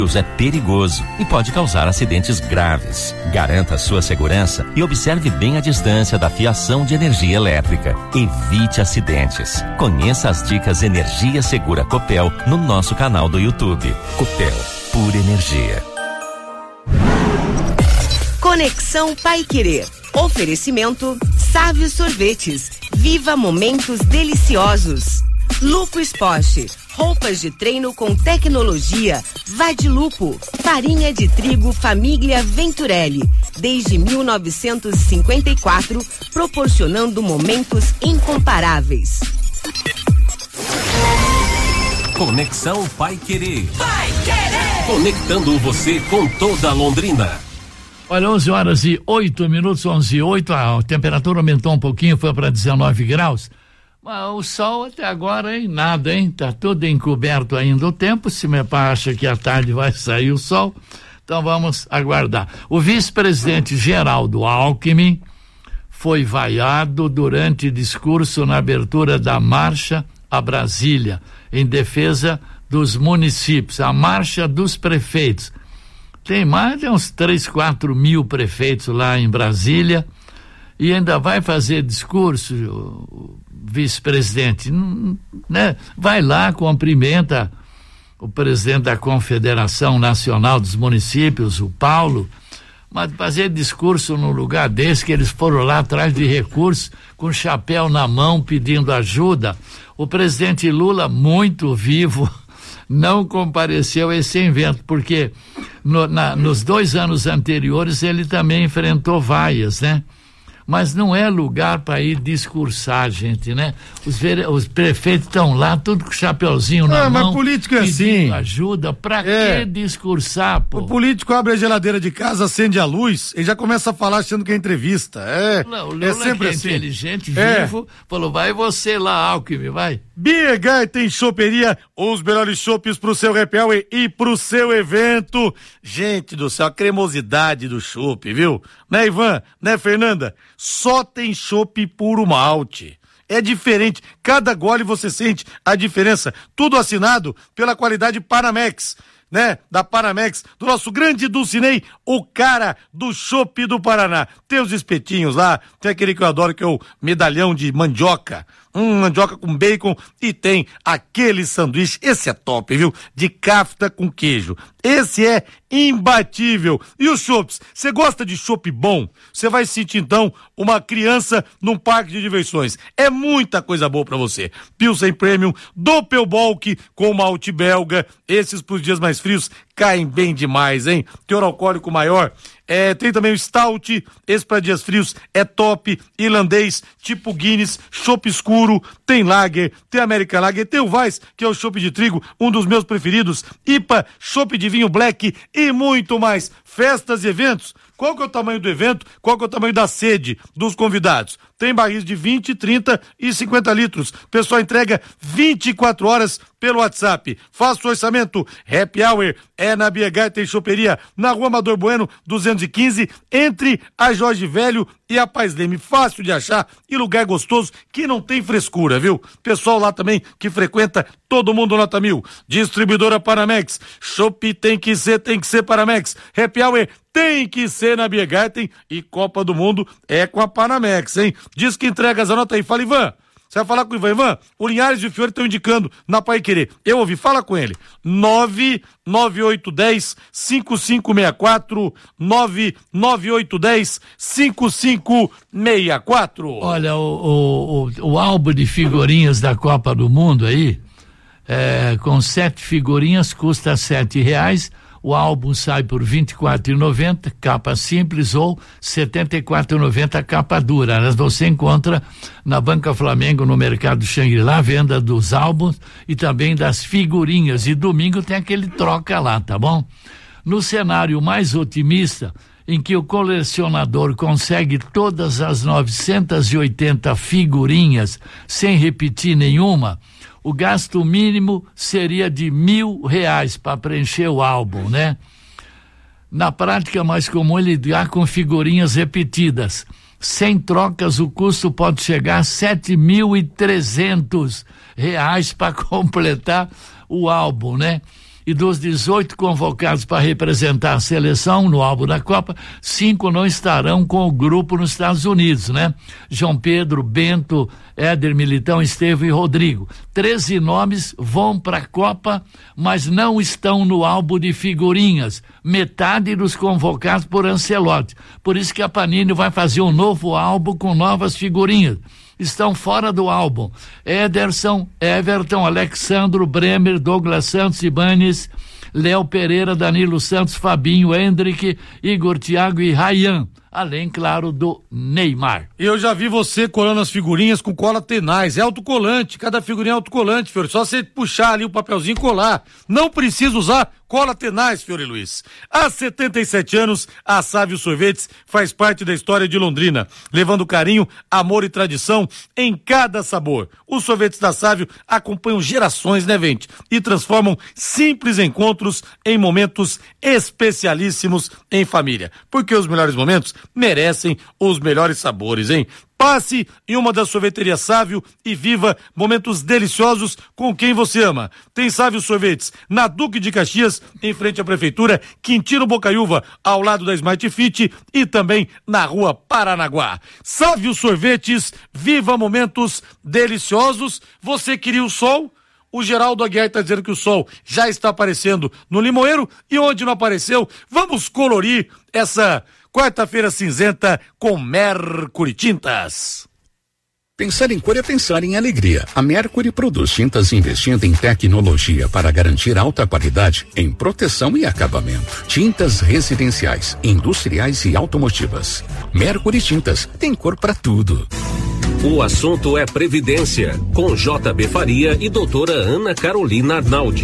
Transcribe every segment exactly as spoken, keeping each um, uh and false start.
é perigoso e pode causar acidentes graves. Garanta sua segurança e observe bem a distância da fiação de energia elétrica. Evite acidentes. Conheça as dicas Energia Segura Copel no nosso canal do YouTube. Copel, pura energia. Conexão Paiquerê. Oferecimento Sávio Sorvetes. Viva momentos deliciosos. Lupo Esporte. Roupas de treino com tecnologia. Vai de Lupo. Farinha de trigo Família Venturelli. Desde mil novecentos e cinquenta e quatro, proporcionando momentos incomparáveis. Conexão Paiquerê. Paiquerê. Conectando você com toda Londrina. Olha, onze horas e oito minutos, onze e oito, a temperatura aumentou um pouquinho, foi para dezenove graus. Mas o sol até agora, hein? Nada, hein? Tá tudo encoberto ainda o tempo. Se meu pai acha que à tarde vai sair o sol, então vamos aguardar. O vice-presidente Geraldo Alckmin foi vaiado durante discurso na abertura da Marcha a Brasília, em defesa dos municípios, a Marcha dos Prefeitos. Tem mais de uns três, quatro mil prefeitos lá em Brasília e ainda vai fazer discurso, o vice-presidente, né? Vai lá, cumprimenta o presidente da Confederação Nacional dos Municípios, o Paulo, mas fazer discurso num lugar desse, que eles foram lá atrás de recursos, com chapéu na mão, pedindo ajuda. O presidente Lula, muito vivo, não compareceu a esse evento, porque no, na, nos dois anos anteriores ele também enfrentou vaias, né? Mas não é lugar para ir discursar, gente, né? Os, vere... os prefeitos estão lá, tudo com chapeuzinho na ah, mão. Mas político é assim. Ajuda, pra é. que discursar, pô? O político abre a geladeira de casa, acende a luz e já começa a falar achando que é entrevista. É, não, o Lula, é sempre que é assim. inteligente, é. vivo, falou, vai você lá, Alckmin, vai. Biergarten Choperia, os melhores chopes pro seu happy hour e pro seu evento. Gente do céu, a cremosidade do chopp, viu? Né, Ivan? Né, Fernanda? Só tem chopp puro malte. É diferente, cada gole você sente a diferença. Tudo assinado pela qualidade Panamex, né? Da Panamex, do nosso grande Dulcinei, o cara do chopp do Paraná. Tem os espetinhos lá, tem aquele que eu adoro, que é o medalhão de mandioca. Hum, mandioca com bacon, e tem aquele sanduíche, esse é top, viu? De kafta com queijo. Esse é imbatível. E os chopps, você gosta de chopp bom? Você vai sentir então uma criança num parque de diversões. É muita coisa boa pra você. Pilsen Premium, Doppelbock com malte belga, esses pros dias mais frios caem bem demais, hein? Teor alcoólico maior. É, tem também o Stout, esse para dias frios é top, irlandês, tipo Guinness, chopp escuro, tem Lager, tem American Lager, tem o Weiss, que é o chopp de trigo, um dos meus preferidos, I P A, chopp de vinho black e muito mais. Festas e eventos, qual que é o tamanho do evento, qual que é o tamanho da sede dos convidados? Tem barris de vinte, trinta e cinquenta litros. Pessoal entrega vinte e quatro horas pelo WhatsApp. Faça o orçamento. Happy Hour é na Biergarten Choperia, na Rua Amador Bueno, duzentos e quinze, entre a Jorge Velho e a Paz Leme. Fácil de achar e lugar gostoso que não tem frescura, viu? Pessoal lá também que frequenta, todo mundo nota mil. Distribuidora Panamex. Chopp tem que ser, tem que ser Panamex. Happy Hour tem que ser na Biergarten e Copa do Mundo é com a Panamex, hein? Diz que entregas, anota aí. Fala, Ivan. Você vai falar com o Ivan. Ivan, o Linhares e o Fiore estão indicando na Paiquerê. Eu ouvi, fala com ele. nove nove oito um zero cinco cinco seis quatro, nove nove oito um zero cinco cinco seis quatro. Olha, o, o, o, o álbum de figurinhas da Copa do Mundo aí, é, com sete figurinhas, custa sete reais. O álbum sai por vinte e quatro reais e noventa centavos, capa simples, ou setenta e quatro reais e noventa centavos, capa dura. Elas você encontra na Banca Flamengo, no Mercado Xangri-Lá, venda dos álbuns e também das figurinhas. E domingo tem aquele troca lá, tá bom? No cenário mais otimista, em que o colecionador consegue todas as novecentas e oitenta figurinhas sem repetir nenhuma, o gasto mínimo seria de mil reais para preencher o álbum, né? Na prática é mais comum ele lidar com figurinhas repetidas. Sem trocas, o custo pode chegar a sete mil e trezentos reais para completar o álbum, né? E dos dezoito convocados para representar a seleção no álbum da Copa, cinco não estarão com o grupo nos Estados Unidos, né? João Pedro, Bento, Éder Militão, Estevão e Rodrigo. Treze nomes vão para a Copa, mas não estão no álbum de figurinhas. Metade dos convocados por Ancelotti. Por isso que a Panini vai fazer um novo álbum com novas figurinhas. Estão fora do álbum Ederson, Everton, Alexandro, Bremer, Douglas Santos, Ibanes, Léo Pereira, Danilo Santos, Fabinho, Hendrick, Igor Thiago e Ryan, além, claro, do Neymar. Eu já vi você colando as figurinhas com cola tenaz, é autocolante, cada figurinha é autocolante, Fiore, só você puxar ali o papelzinho e colar, não precisa usar cola tenaz, Fiore Luiz. Há setenta e sete anos, a Sávio Sorvetes faz parte da história de Londrina, levando carinho, amor e tradição em cada sabor. Os sorvetes da Sávio acompanham gerações, né, gente? E transformam simples encontros em momentos especialíssimos em família. Porque os melhores momentos merecem os melhores sabores, hein? Passe em uma das sorveterias Sávio e viva momentos deliciosos com quem você ama. Tem Sávio Sorvetes na Duque de Caxias, em frente à Prefeitura, Quintino Bocaiúva, ao lado da Smart Fit e também na Rua Paranaguá. Sávio Sorvetes, viva momentos deliciosos. Você queria o sol? O Geraldo Aguiar está dizendo que o sol já está aparecendo no Limoeiro e onde não apareceu, vamos colorir essa quarta-feira cinzenta com Mercury Tintas. Pensar em cor é pensar em alegria. A Mercury produz tintas investindo em tecnologia para garantir alta qualidade em proteção e acabamento. Tintas residenciais, industriais e automotivas. Mercury Tintas tem cor para tudo. O assunto é Previdência, com J B Faria e doutora Ana Carolina Arnaldi.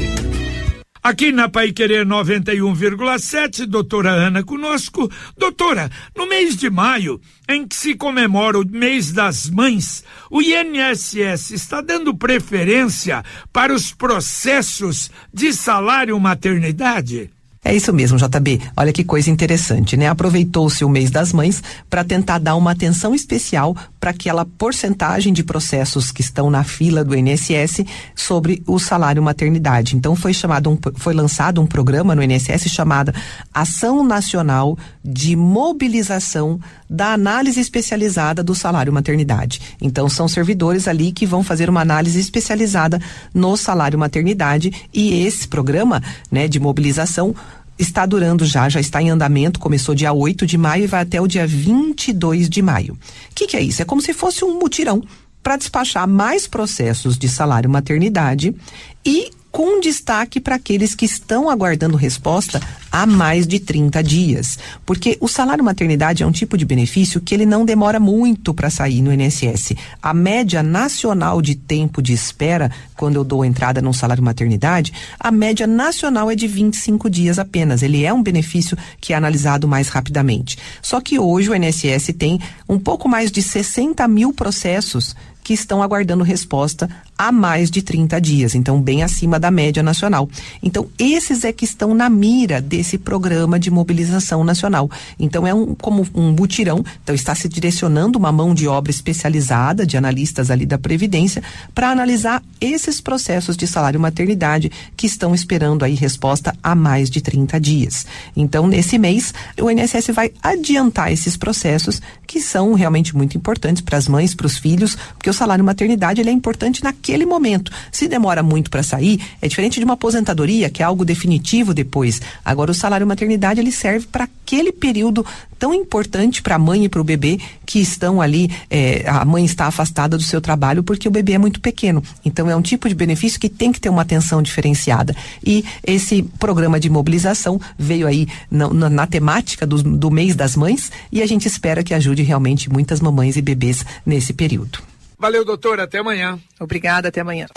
Aqui na Paiquerê noventa e um vírgula sete, doutora Ana conosco. Doutora, no mês de maio, em que se comemora o mês das mães, o I N S S está dando preferência para os processos de salário maternidade? É isso mesmo, J B. Olha que coisa interessante, né? Aproveitou-se o mês das mães para tentar dar uma atenção especial para aquela porcentagem de processos que estão na fila do I N S S sobre o salário maternidade. Então foi chamado um, foi lançado um programa no I N S S chamado Ação Nacional de Mobilização da Análise Especializada do Salário Maternidade. Então são servidores ali que vão fazer uma análise especializada no salário maternidade e esse programa, né, de mobilização está durando já, já está em andamento, começou dia oito de maio e vai até o dia vinte e dois de maio. O que que é isso? É como se fosse um mutirão para despachar mais processos de salário maternidade e com destaque para aqueles que estão aguardando resposta há mais de trinta dias. Porque o salário maternidade é um tipo de benefício que ele não demora muito para sair no I N S S. A média nacional de tempo de espera, quando eu dou entrada no salário maternidade, a média nacional é de vinte e cinco dias apenas. Ele é um benefício que é analisado mais rapidamente. Só que hoje o I N S S tem um pouco mais de sessenta mil processos que estão aguardando resposta há mais de trinta dias, então bem acima da média nacional. Então esses é que estão na mira desse programa de mobilização nacional. Então é um, como um mutirão, então está se direcionando uma mão de obra especializada de analistas ali da Previdência para analisar esses processos de salário maternidade que estão esperando aí resposta há mais de trinta dias. Então nesse mês o I N S S vai adiantar esses processos que são realmente muito importantes para as mães, para os filhos, porque o salário maternidade ele é importante naquele momento. Se demora muito para sair, é diferente de uma aposentadoria, que é algo definitivo depois. Agora o salário maternidade ele serve para aquele período tão importante para a mãe e para o bebê que estão ali, eh, a mãe está afastada do seu trabalho porque o bebê é muito pequeno. Então é um tipo de benefício que tem que ter uma atenção diferenciada. E esse programa de mobilização veio aí na, na, na temática do, do mês das mães e a gente espera que ajude realmente muitas mamães e bebês nesse período. Valeu, doutora, até amanhã. Obrigada, até amanhã.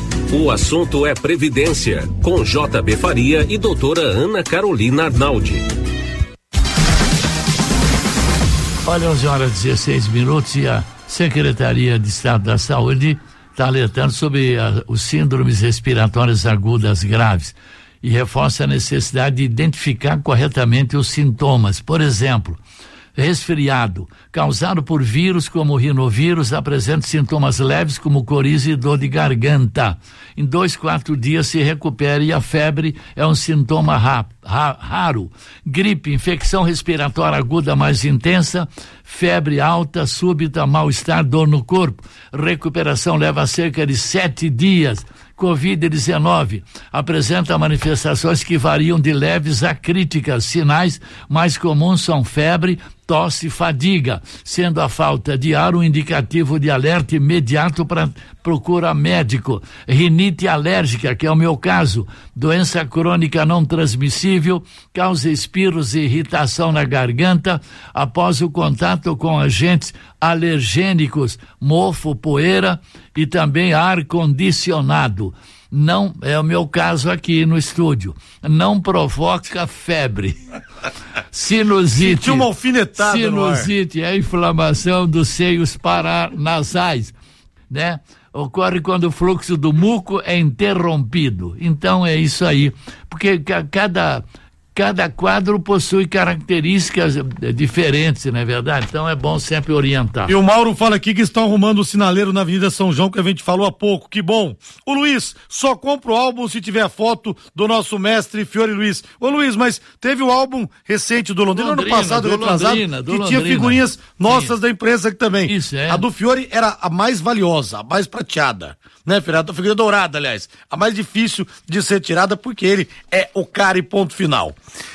O assunto é Previdência, com J B Faria e doutora Ana Carolina Arnaldi. Olha, onze horas e dezesseis minutos e a Secretaria de Estado da Saúde está alertando sobre a, os síndromes respiratórias agudas graves e reforça a necessidade de identificar corretamente os sintomas. Por exemplo, resfriado, causado por vírus como o rinovírus, apresenta sintomas leves como coriza e dor de garganta. Em dois, quatro dias se recupera e a febre é um sintoma ra, ra, raro. Gripe, infecção respiratória aguda mais intensa, febre alta, súbita, mal-estar, dor no corpo. Recuperação leva cerca de sete dias. covid dezenove apresenta manifestações que variam de leves a críticas. Sinais mais comuns são febre, tosse e fadiga, sendo a falta de ar um indicativo de alerta imediato para procura médico. Rinite alérgica, que é o meu caso, doença crônica não transmissível, causa espirros e irritação na garganta após o contato com agentes alergênicos, mofo, poeira e também ar condicionado. Não é o meu caso aqui no estúdio. Não provoca febre. Sinusite. Tinha uma alfinetada Sinusite é a inflamação dos seios paranasais, né? Ocorre quando o fluxo do muco é interrompido. Então é isso aí. Porque cada cada quadro possui características diferentes, não é verdade? Então é bom sempre orientar. E o Mauro fala aqui que estão arrumando o sinaleiro na Avenida São João, que a gente falou há pouco, que bom. O Luiz, só compra o álbum se tiver a foto do nosso mestre Fiore Luiz. Ô Luiz, mas teve o álbum recente do Londrina, Londrina ano passado, do retrasado, Londrina, do que Londrina. tinha figurinhas nossas Sim. da imprensa aqui também. Isso, é. A do Fiore era a mais valiosa, a mais prateada, né, Fernando? A figura dourada, aliás. A mais difícil de ser tirada, porque ele é o cara e ponto final.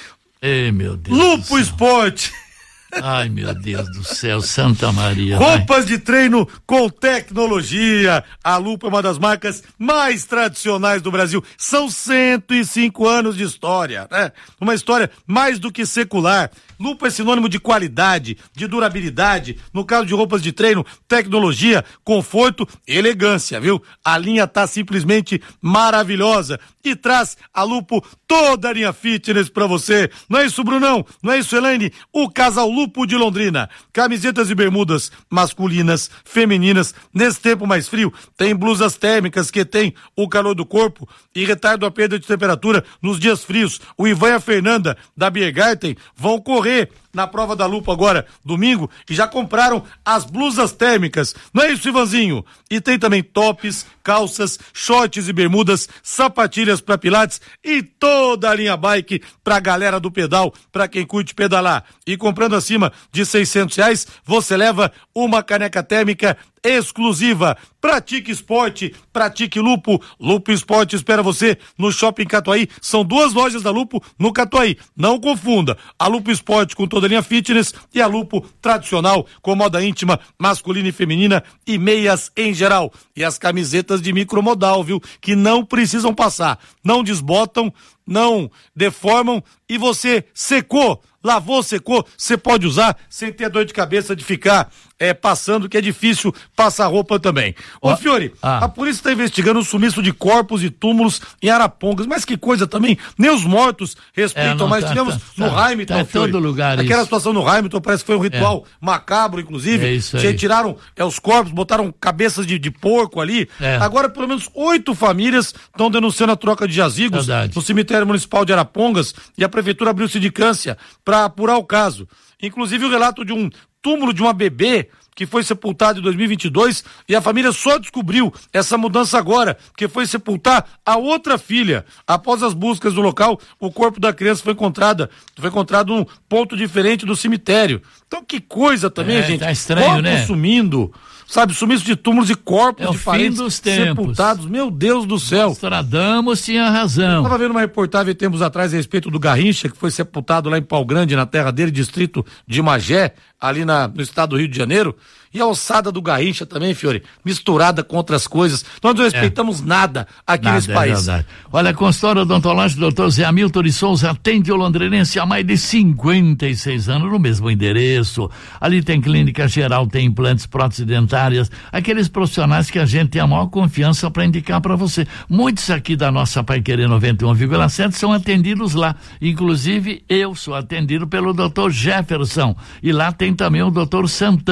Ei, meu Deus. Lupo Esporte. Ai, meu Deus do céu, Santa Maria. Roupas vai. de treino com tecnologia. A Lupo é uma das marcas mais tradicionais do Brasil. São cento e cinco anos de história, né? Uma história mais do que secular. Lupo é sinônimo de qualidade, de durabilidade. No caso de roupas de treino, tecnologia, conforto e elegância, viu? A linha tá simplesmente maravilhosa e traz a Lupo toda a linha fitness pra você. Não é isso, Brunão? Não é isso, Elaine? O casal Lupo de Londrina. Camisetas e bermudas masculinas, femininas. Nesse tempo mais frio, tem blusas térmicas que tem o calor do corpo e retardam a perda de temperatura nos dias frios. O Ivan e a Fernanda da Biergarten vão correr na prova da Lupo agora, domingo, e já compraram as blusas térmicas. Não é isso, Ivanzinho? E tem também tops, calças, shorts e bermudas, sapatilhas para pilates e toda a linha bike pra galera do pedal, pra quem curte pedalar. E comprando acima de seiscentos reais, você leva uma caneca térmica exclusiva. Pratique esporte, pratique Lupo. Lupo Esporte espera você no Shopping Catuaí. São duas lojas da Lupo no Catuaí. Não confunda. A Lupo Esporte com toda a linha fitness e a Lupo tradicional com moda íntima, masculina e feminina e meias em geral. E as camisetas de micromodal, viu? Que não precisam passar, não desbotam, não deformam e você secou, lavou, secou, você pode usar sem ter dor de cabeça de ficar é, passando, que é difícil passar roupa também. Ô, Ô Fiore, ah. a polícia está investigando o sumiço de corpos e túmulos em Arapongas, mas que coisa também, nem os mortos respeitam, é, mas tá, tivemos tá, no tá, Hamilton, tá Fiore, todo lugar aquela isso. situação no Hamilton, parece que foi um ritual é. macabro, inclusive, é isso aí. Tiraram é, os corpos, botaram cabeças de, de porco ali, é. agora pelo menos oito famílias estão denunciando a troca de jazigos Verdade. no cemitério municipal de Arapongas e a prefeitura abriu sindicância para apurar o caso. Inclusive o relato de um túmulo de uma bebê que foi sepultada em dois mil e vinte e dois e a família só descobriu essa mudança agora, porque foi sepultar a outra filha. Após as buscas do local, o corpo da criança foi encontrada, foi encontrado num ponto diferente do cemitério. Então que coisa também, é, gente. Tá estranho, corpos né? sumindo, sabe, sumiço de túmulos e corpos é de parentes dos tempos. sepultados. Meu Deus do céu. Nostradamus tinha razão. Eu estava vendo uma reportagem tempos atrás a respeito do Garrincha, que foi sepultado lá em Pau Grande, na terra dele, distrito de Magé, ali na, no estado do Rio de Janeiro. E a ossada do Garrincha também, Fiore, misturada com outras coisas. Nós não respeitamos é. nada aqui nada, nesse é país. Verdade. Olha, consultório odontológico do doutor Zé Hamilton de Souza atende o londrinense há mais de cinquenta e seis anos no mesmo endereço. Ali tem clínica geral, tem implantes, próteses dentárias, aqueles profissionais que a gente tem a maior confiança para indicar para você. Muitos aqui da nossa Paiquerê noventa e um vírgula sete são atendidos lá. Inclusive, eu sou atendido pelo doutor Jefferson. E lá tem também o doutor Santana, viu?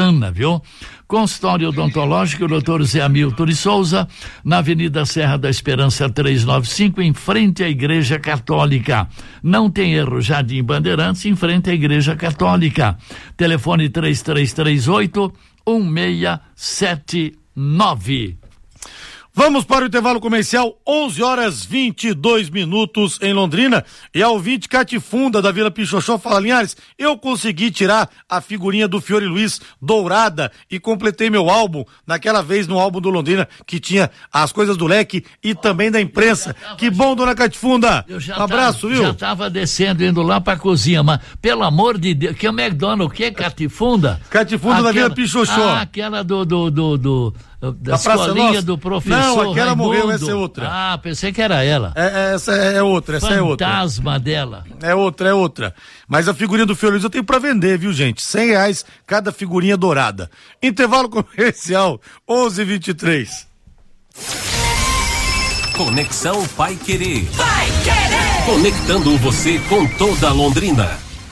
viu? Consultório odontológico, doutor Zé Hamilton de Souza, na Avenida Serra da Esperança trezentos e noventa e cinco, em frente à Igreja Católica. Não tem erro, Jardim Bandeirantes, em frente à Igreja Católica. Telefone três três três oito, um seis sete nove. Vamos para o intervalo comercial, onze horas vinte e dois minutos em Londrina. E a ouvinte Catifunda da Vila Pichoxó fala: Linhares, eu consegui tirar a figurinha do Fiore Luiz dourada e completei meu álbum, naquela vez no álbum do Londrina, que tinha as coisas do leque e também da imprensa. Tava... Que bom, dona Catifunda. Um abraço, tava, viu? Já tava descendo, indo lá pra cozinha, mas pelo amor de Deus, que é o McDonald's, o que, Catifunda? Catifunda aquela... da Vila Pichoxó. Ah, aquela do... do, do, do... da, da escolinha do professor Não, aquela Raimundo. Morreu, essa é outra. Ah, pensei que era ela. É, essa é outra, essa Fantasma é outra. Fantasma dela. É outra, é outra. Mas a figurinha do Fiore Luiz eu tenho pra vender, viu, gente? Cem reais cada figurinha dourada. Intervalo comercial, onze e vinte e três. Conexão Pai Querer. Pai Querer. Conectando você com toda a Londrina.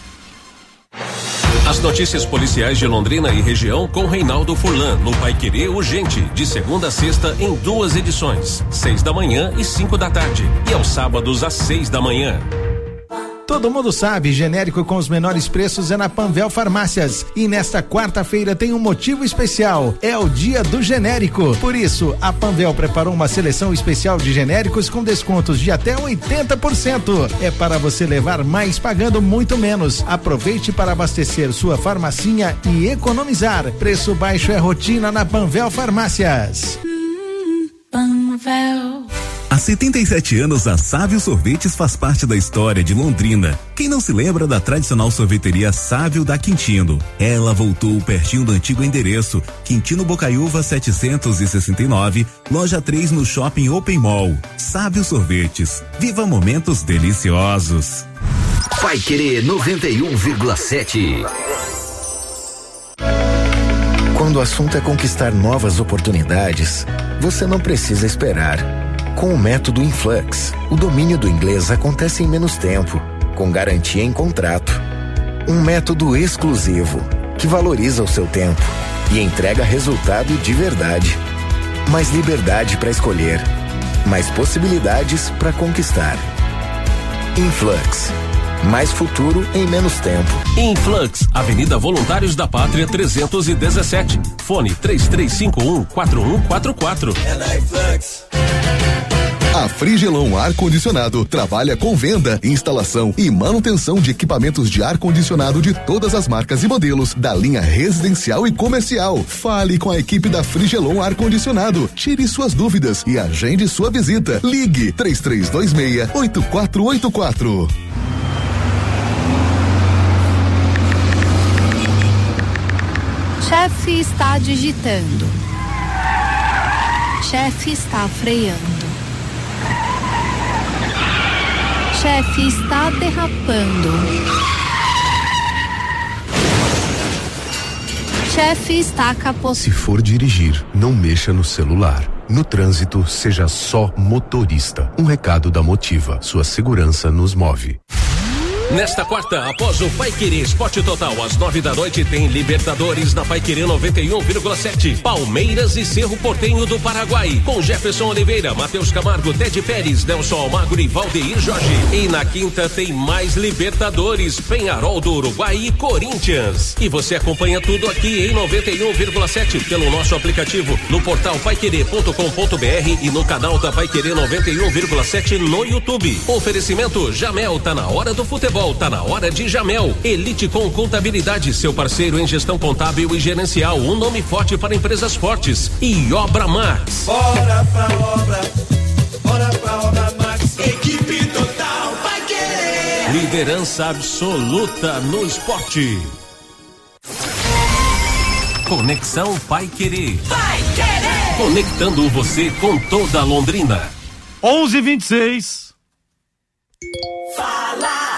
As notícias policiais de Londrina e região com Reinaldo Furlan, no Pai Querer Urgente, de segunda a sexta em duas edições, seis da manhã e cinco da tarde, e aos sábados às seis da manhã. Todo mundo sabe, genérico com os menores preços é na Panvel Farmácias. E nesta quarta-feira tem um motivo especial, é o dia do genérico. Por isso, a Panvel preparou uma seleção especial de genéricos com descontos de até oitenta por cento. É para você levar mais pagando muito menos. Aproveite para abastecer sua farmacinha e economizar. Preço baixo é rotina na Panvel Farmácias. Hum, Panvel. Há setenta e sete anos, a Sávio Sorvetes faz parte da história de Londrina. Quem não se lembra da tradicional sorveteria Sávio da Quintino? Ela voltou pertinho do antigo endereço, Quintino Bocaiúva setecentos e sessenta e nove, loja três no Shopping Open Mall. Sávio Sorvetes, viva momentos deliciosos. Pai Querer noventa e um vírgula sete. Quando o assunto é conquistar novas oportunidades, você não precisa esperar. Com o método Influx, o domínio do inglês acontece em menos tempo, com garantia em contrato. Um método exclusivo, que valoriza o seu tempo e entrega resultado de verdade. Mais liberdade para escolher, mais possibilidades para conquistar. Influx. Mais futuro em menos tempo. Influx, Avenida Voluntários da Pátria trezentos e dezessete. Fone três três cinco um, quatro um quatro quatro. É na Influx. A Frigelon Ar-Condicionado trabalha com venda, instalação e manutenção de equipamentos de ar-condicionado de todas as marcas e modelos da linha residencial e comercial. Fale com a equipe da Frigelon Ar-Condicionado. Tire suas dúvidas e agende sua visita. Ligue três três dois seis, oito quatro oito quatro. Chefe está digitando. Chefe está freando. Chefe está derrapando. Chefe está capotando. Se for dirigir, não mexa no celular. No trânsito, seja só motorista. Um recado da Motiva. Sua segurança nos move. Nesta quarta, após o Pai Querer Esporte Total, às nove da noite, tem Libertadores na Pai Querer noventa e um vírgula sete. Palmeiras e Cerro Porteño do Paraguai, com Jefferson Oliveira, Matheus Camargo, Ted Pérez, Nelson Almagro e Valdeir Jorge. E na quinta tem mais Libertadores, Peñarol do Uruguai e Corinthians. E você acompanha tudo aqui em noventa e um vírgula sete pelo nosso aplicativo, no portal pai querer ponto com ponto b r e no canal da Pai Querer noventa e um vírgula sete no YouTube. Oferecimento Jamel, tá na hora do futebol. Tá na hora de Jamel. Elite com Contabilidade, seu parceiro em gestão contábil e gerencial. Um nome forte para empresas fortes. E Obra Max. Bora pra obra, bora pra Obra Max. Equipe total vai querer. Liderança absoluta no esporte. Conexão Pai Querer. Pai Querer. Conectando você com toda a Londrina. onze e vinte e seis. Fala!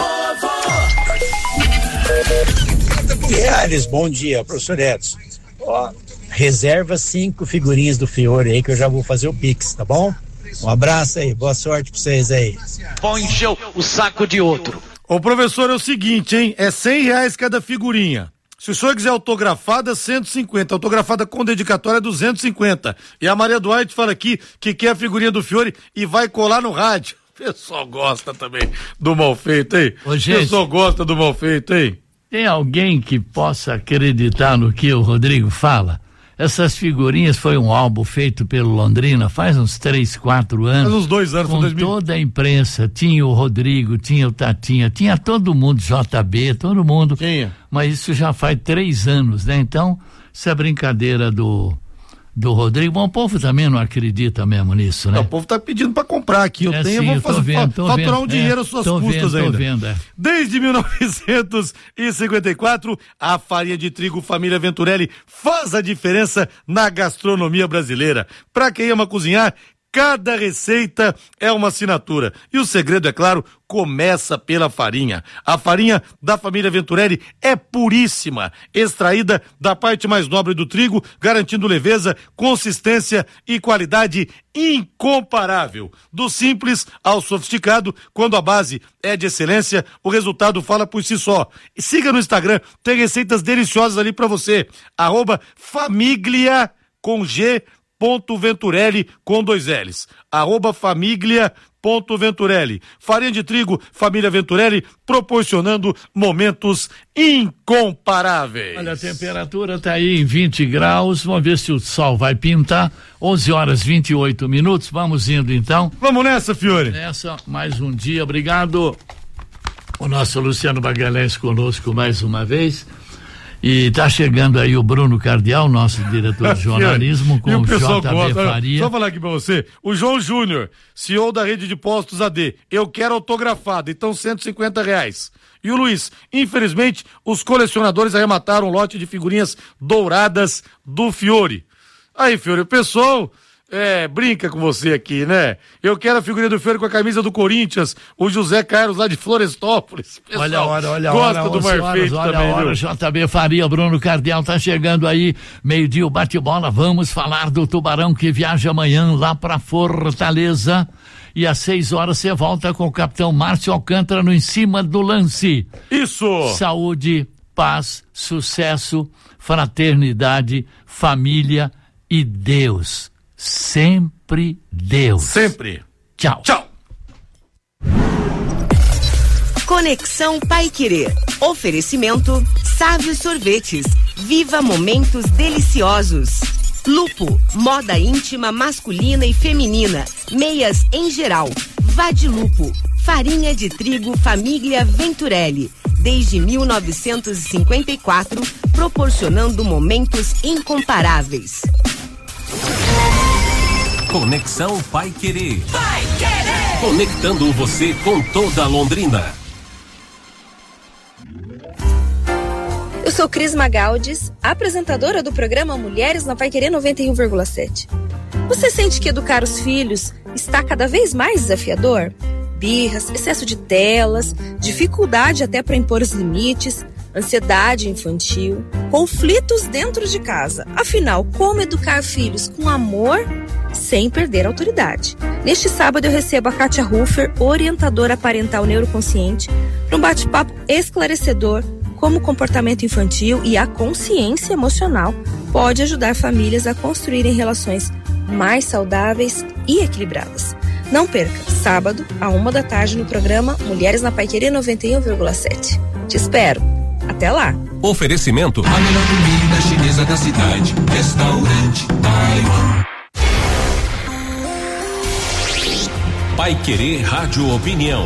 Linhares, bom dia, professor Edson. Ó, reserva cinco figurinhas do Fiore aí que eu já vou fazer o Pix, tá bom? Um abraço aí, boa sorte pra vocês aí. Vão encher o saco de outro. Ô professor, é o seguinte, hein? É cem reais cada figurinha. Se o senhor quiser autografada, cento e cinquenta. Autografada com dedicatória, duzentos e cinquenta. E a Maria Duarte fala aqui que quer a figurinha do Fiore e vai colar no rádio. O pessoal gosta também do mal feito, hein? Ô, gente, o pessoal gosta do mal feito, hein? Tem alguém que possa acreditar no que o Rodrigo fala? Essas figurinhas foi um álbum feito pelo Londrina faz uns três, quatro anos. Faz uns dois anos. Com dois mil. Toda a imprensa, tinha o Rodrigo, tinha o Tatinha, tinha todo mundo, J B, todo mundo. Tinha. Mas isso já faz três anos, né? Então, essa brincadeira do do Rodrigo, bom, o povo também não acredita mesmo nisso, né? Não, o povo tá pedindo pra comprar aqui, eu é, tenho, sim, eu vou eu fazer, vendo, tô faturar vendo, um dinheiro é, às suas tô custas vendo, ainda. Tô vendo, é. Desde mil novecentos e cinquenta e quatro, a farinha de trigo Família Venturelli faz a diferença na gastronomia brasileira. Pra quem ama cozinhar, cada receita é uma assinatura. E o segredo, é claro, começa pela farinha. A farinha da família Venturelli é puríssima, extraída da parte mais nobre do trigo, garantindo leveza, consistência e qualidade incomparável. Do simples ao sofisticado, quando a base é de excelência, o resultado fala por si só. E siga no Instagram, tem receitas deliciosas ali pra você. Arroba família com G ponto Venturelli com dois L's. Arroba família ponto Venturelli. Farinha de trigo, família Venturelli, proporcionando momentos incomparáveis. Olha, a temperatura tá aí em vinte graus, vamos ver se o sol vai pintar. onze horas e vinte e oito minutos, vamos indo então. Vamos nessa, Fiore. Nessa, mais um dia, obrigado. O nosso Luciano Magalhães conosco mais uma vez. E tá chegando aí o Bruno Cardial, nosso diretor de jornalismo, com o J B Faria. Só falar aqui pra você, o João Júnior, C E O da rede de postos A D, eu quero autografado, então cento e cinquenta reais. E o Luiz, infelizmente, os colecionadores arremataram um lote de figurinhas douradas do Fiore. Aí, Fiore, o pessoal... É, brinca com você aqui, né? Eu quero a figurinha do Fiore com a camisa do Corinthians, o José Carlos lá de Florestópolis. Pessoal, olha a hora, olha a gosta hora. do mar feito olha também, a hora, viu? J B Faria, Bruno Cardial tá chegando aí, meio-dia o bate-bola, vamos falar do Tubarão que viaja amanhã lá pra Fortaleza e às seis horas você volta com o capitão Márcio Alcântara no Em Cima do Lance. Isso! Saúde, paz, sucesso, fraternidade, família e Deus. Sempre Deus. Sempre. Tchau. Tchau. Conexão Paiquerê. Oferecimento Sávio Sorvetes. Viva momentos deliciosos. Lupo, moda íntima masculina e feminina. Meias em geral. Vá de Lupo. Farinha de trigo Família Venturelli. Desde mil novecentos e cinquenta e quatro, proporcionando momentos incomparáveis. Conexão Paiquerê. Paiquerê. Conectando você com toda a Londrina. Eu sou Cris Magaldes, apresentadora do programa Mulheres na Paiquerê noventa e um vírgula sete. Você sente que educar os filhos está cada vez mais desafiador? Birras, excesso de telas, dificuldade até para impor os limites, ansiedade infantil, conflitos dentro de casa. Afinal, como educar filhos com amor sem perder a autoridade? Neste sábado eu recebo a Kátia Ruffer, orientadora parental neuroconsciente, para um bate-papo esclarecedor como o comportamento infantil e a consciência emocional pode ajudar famílias a construírem relações mais saudáveis e equilibradas. Não perca, sábado, à uma da tarde, no programa Mulheres na Paiquerê noventa e um vírgula sete. Te espero. Até lá. Oferecimento. A melhor comida chinesa da cidade. Restaurante Taiwan. Paiquerê Rádio Opinião.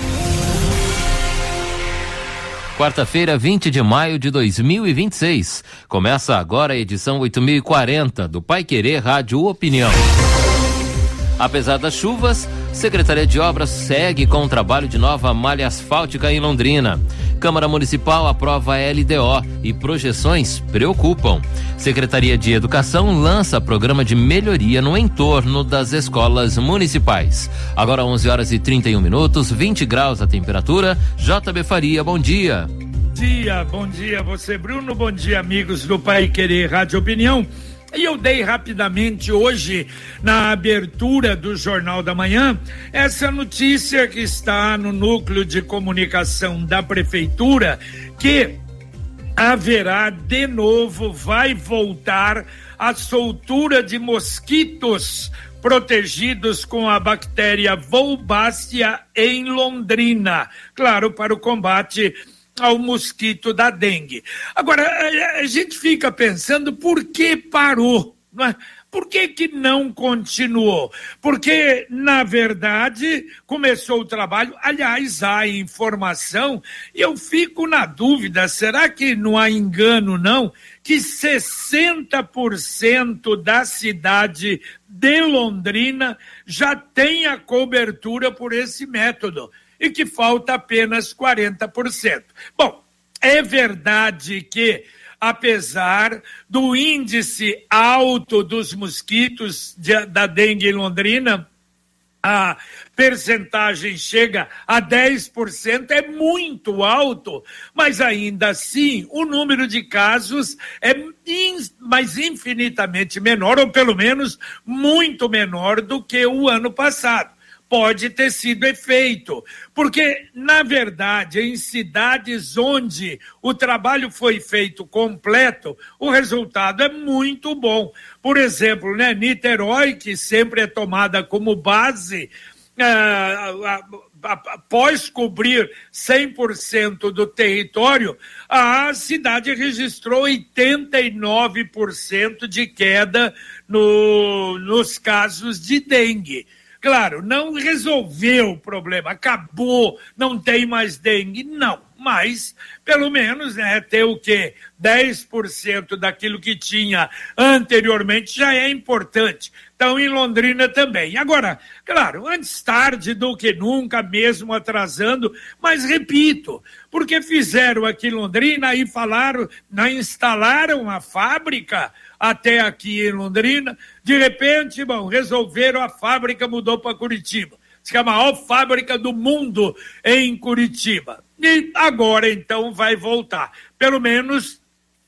Quarta-feira, vinte de maio de dois mil e vinte e seis. Começa agora a edição oito mil e quarenta do Paiquerê Rádio Opinião. Apesar das chuvas, Secretaria de Obras segue com o trabalho de nova malha asfáltica em Londrina. Câmara Municipal aprova a L D O e projeções preocupam. Secretaria de Educação lança programa de melhoria no entorno das escolas municipais. Agora onze horas e trinta e um minutos, vinte graus a temperatura. J B Faria, bom dia. Dia, bom dia você, Bruno, bom dia, amigos do Paiquerê Rádio Opinião. E eu dei rapidamente hoje, na abertura do Jornal da Manhã, essa notícia que está no núcleo de comunicação da Prefeitura, que haverá de novo, vai voltar a soltura de mosquitos protegidos com a bactéria Wolbachia em Londrina, claro, para o combate ao mosquito da dengue. Agora, a gente fica pensando por que parou, não é? Por que que não continuou? Porque, na verdade, começou o trabalho, aliás, há informação, e eu fico na dúvida, será que não há engano, não? Que sessenta por cento da cidade de Londrina já tem a cobertura por esse método, e que falta apenas quarenta por cento. Bom, é verdade que, apesar do índice alto dos mosquitos de, da dengue em Londrina, a percentagem chega a dez por cento, é muito alto, mas ainda assim o número de casos é in, mas infinitamente menor, ou pelo menos muito menor do que o ano passado. Pode ter sido efeito, porque, na verdade, em cidades onde o trabalho foi feito completo, o resultado é muito bom. Por exemplo, né, Niterói, que sempre é tomada como base, ah, após cobrir cem por cento do território, a cidade registrou oitenta e nove por cento de queda no, nos casos de dengue. Claro, não resolveu o problema, acabou, não tem mais dengue, não. Mas, pelo menos, né, ter o quê? dez por cento daquilo que tinha anteriormente já é importante. Então, em Londrina também. Agora, claro, antes tarde do que nunca, mesmo atrasando, mas repito, porque fizeram aqui em Londrina e falaram, não instalaram a fábrica até aqui em Londrina, de repente, bom, resolveram, a fábrica mudou para Curitiba. Diz que é a maior fábrica do mundo em Curitiba. E agora, então, vai voltar. Pelo menos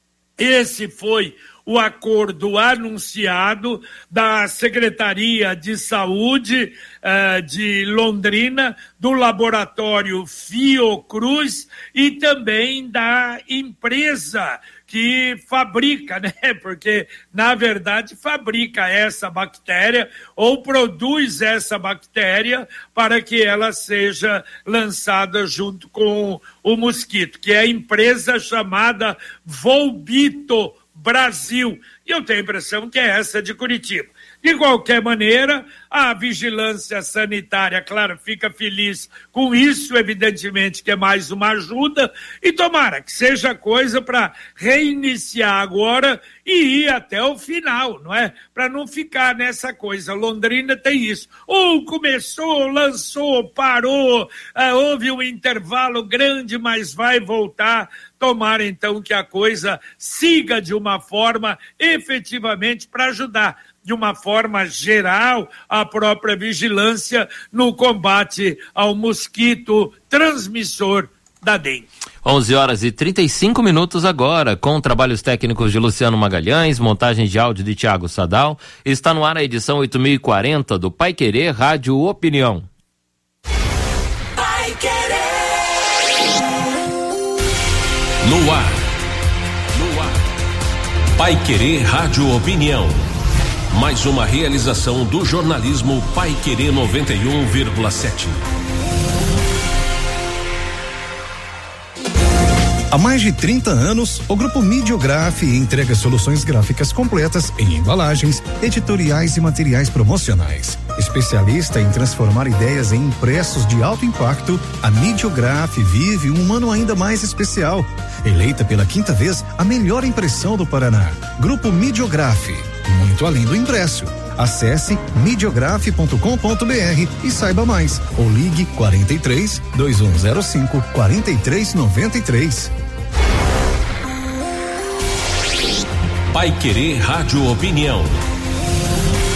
esse foi o acordo anunciado da Secretaria de Saúde uh, de Londrina, do laboratório Fiocruz e também da empresa que fabrica, né? Porque, na verdade, fabrica essa bactéria ou produz essa bactéria para que ela seja lançada junto com o mosquito, que é a empresa chamada Volbito Brasil. E eu tenho a impressão que é essa de Curitiba. De qualquer maneira, a vigilância sanitária, claro, fica feliz com isso, evidentemente que é mais uma ajuda, e tomara que seja coisa para reiniciar agora e ir até o final, não é? Para não ficar nessa coisa. Londrina tem isso. Ou começou, lançou, parou, ah, houve um intervalo grande, mas vai voltar. Tomara, então, que a coisa siga de uma forma efetivamente para ajudar, de uma forma geral, a própria vigilância no combate ao mosquito transmissor da dengue. onze horas e trinta e cinco minutos agora, com trabalhos técnicos de Luciano Magalhães, montagem de áudio de Thiago Sadal. Está no ar a edição oito mil e quarenta do Pai Querer Rádio Opinião. Pai Querer. No ar. No ar. Pai Querer Rádio Opinião. Mais uma realização do jornalismo Pai Querer noventa e um vírgula sete. Há mais de trinta anos, o Grupo Midiograf entrega soluções gráficas completas em embalagens, editoriais e materiais promocionais. Especialista em transformar ideias em impressos de alto impacto, a Midiograf vive um ano ainda mais especial. Eleita pela quinta vez a melhor impressão do Paraná. Grupo Midiograf, muito além do impresso. Acesse midiograf ponto com ponto br e saiba mais. Ou ligue quarenta e três, dois um zero cinco, quarenta e três noventa e três. Pai Querer Rádio Opinião.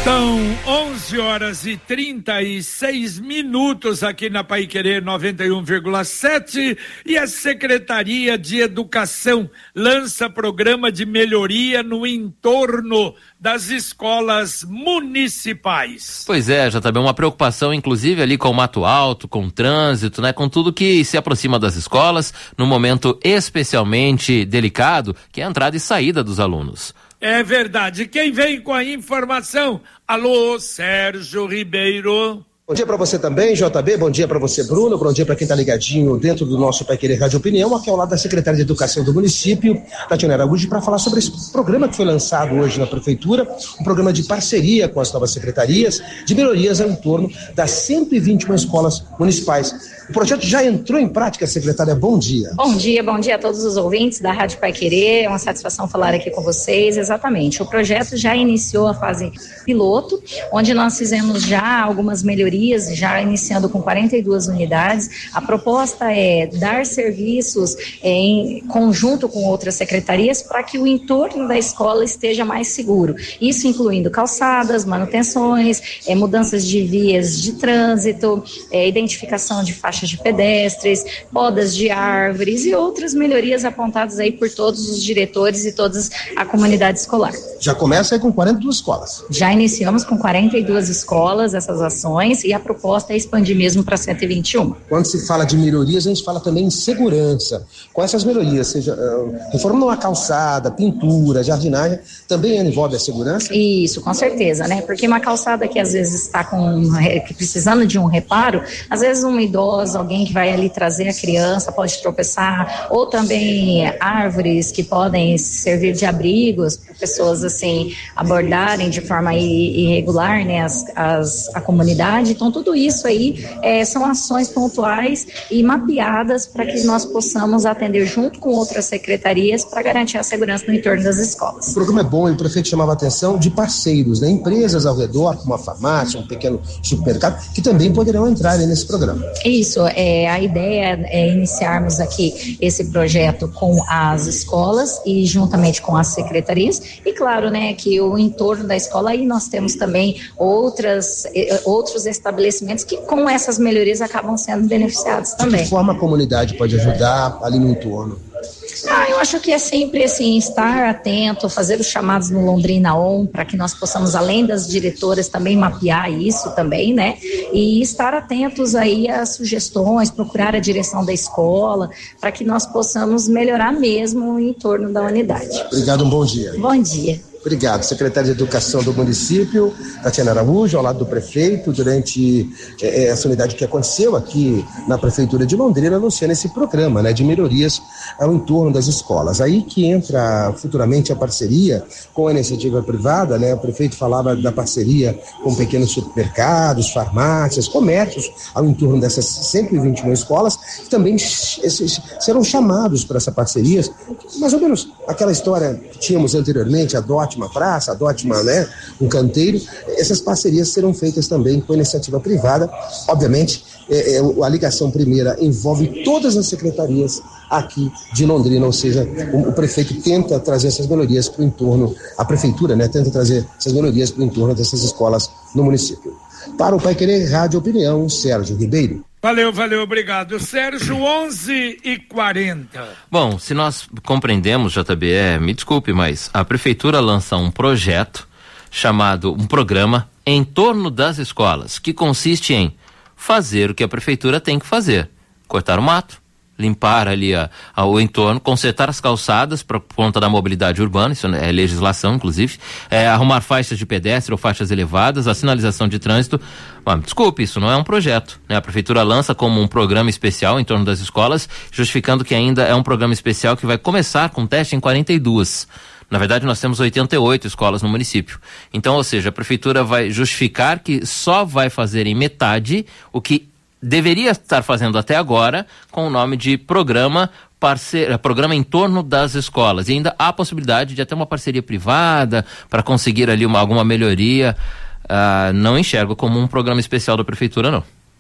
São onze horas e trinta e seis minutos aqui na Paiquerê noventa e um vírgula sete e a Secretaria de Educação lança programa de melhoria no entorno das escolas municipais. Pois é, já também uma preocupação, inclusive ali com o mato alto, com o trânsito, né, com tudo que se aproxima das escolas, num momento especialmente delicado, que é a entrada e saída dos alunos. É verdade. Quem vem com a informação? Alô, Sérgio Ribeiro. Bom dia para você também, J B, bom dia para você, Bruno, bom dia para quem está ligadinho dentro do nosso Paiquerê Rádio Opinião, aqui ao lado da secretária de Educação do município, Tatiana Araújo, para falar sobre esse programa que foi lançado hoje na Prefeitura, um programa de parceria com as novas secretarias, de melhorias em torno das cento e vinte e uma escolas municipais. O projeto já entrou em prática, secretária, bom dia. Bom dia, bom dia a todos os ouvintes da Rádio Paiquerê, é uma satisfação falar aqui com vocês, exatamente. O projeto já iniciou a fase piloto, onde nós fizemos já algumas melhorias, já iniciando com quarenta e duas unidades. A proposta é dar serviços é, em conjunto com outras secretarias para que o entorno da escola esteja mais seguro. Isso incluindo calçadas, manutenções, é, mudanças de vias de trânsito, é, identificação de faixas de pedestres, podas de árvores e outras melhorias apontadas aí por todos os diretores e toda a comunidade escolar. Já começa aí com quarenta e duas escolas. Já iniciamos com quarenta e duas escolas essas ações e a proposta é expandir mesmo para cento e vinte e um. Quando se fala de melhorias, a gente fala também em segurança. Com essas melhorias, seja uh, reforma uma calçada, pintura, jardinagem, também envolve a segurança? Isso, com certeza, né? Porque uma calçada que às vezes está com, precisando de um reparo, às vezes uma idosa, alguém que vai ali trazer a criança pode tropeçar, ou também árvores que podem servir de abrigos para pessoas assim abordarem de forma irregular, né, as, as, a comunidade. Então tudo isso aí é, são ações pontuais e mapeadas para que nós possamos atender junto com outras secretarias para garantir a segurança no entorno das escolas. O programa é bom e o prefeito chamava a atenção de parceiros, né, empresas ao redor, como a farmácia, um pequeno supermercado, que também poderão entrar nesse programa. Isso, é, a ideia é iniciarmos aqui esse projeto com as escolas e juntamente com as secretarias e claro, né, que o entorno da escola aí nós temos também outras, outros estabelecimentos que com essas melhorias acabam sendo beneficiados também. De que forma a comunidade pode ajudar ali no entorno? Ah, eu acho que é sempre assim, estar atento, fazer os chamados no Londrina On, para que nós possamos, além das diretoras, também mapear isso também, né? E estar atentos aí às sugestões, procurar a direção da escola, para que nós possamos melhorar mesmo o entorno da unidade. Obrigado, um bom dia. Bom dia. Obrigado, secretária de Educação do município, Tatiana Araújo, ao lado do prefeito, durante eh, essa unidade que aconteceu aqui na Prefeitura de Londrina, anunciando esse programa, né, de melhorias ao entorno das escolas. Aí que entra futuramente a parceria com a iniciativa privada, né, o prefeito falava da parceria com pequenos supermercados, farmácias, comércios ao entorno dessas cento e vinte e uma escolas, que também esses, serão chamados para essa parceria, mais ou menos aquela história que tínhamos anteriormente, adote uma praça, adote uma, né, um canteiro. Essas parcerias serão feitas também com a iniciativa privada. Obviamente, é, é, a ligação primeira envolve todas as secretarias aqui de Londrina, ou seja, o, o prefeito tenta trazer essas melhorias para o entorno, a prefeitura, né, tenta trazer essas melhorias para o entorno dessas escolas no município. Para o Paiquerê Rádio Opinião, Sérgio Ribeiro. Valeu, valeu, obrigado. Sérgio, onze e quarenta. Bom, se nós compreendemos, J B, é, me desculpe, mas a prefeitura lança um projeto chamado, um programa em torno das escolas, que consiste em fazer o que a prefeitura tem que fazer: cortar o mato, limpar ali a, a, o entorno, consertar as calçadas para conta da mobilidade urbana, isso é legislação, inclusive, é, arrumar faixas de pedestre ou faixas elevadas, a sinalização de trânsito. Bom, desculpe, isso não é um projeto, né? A prefeitura lança como um programa especial em torno das escolas, justificando que ainda é um programa especial que vai começar com teste em quarenta e duas. Na verdade, nós temos oitenta e oito escolas no município. Então, ou seja, a prefeitura vai justificar que só vai fazer em metade o que deveria estar fazendo até agora, com o nome de programa parceiro, programa em torno das escolas. E ainda há possibilidade de até uma parceria privada para conseguir ali uma, alguma melhoria. Uh, não enxergo como um programa especial da prefeitura, não.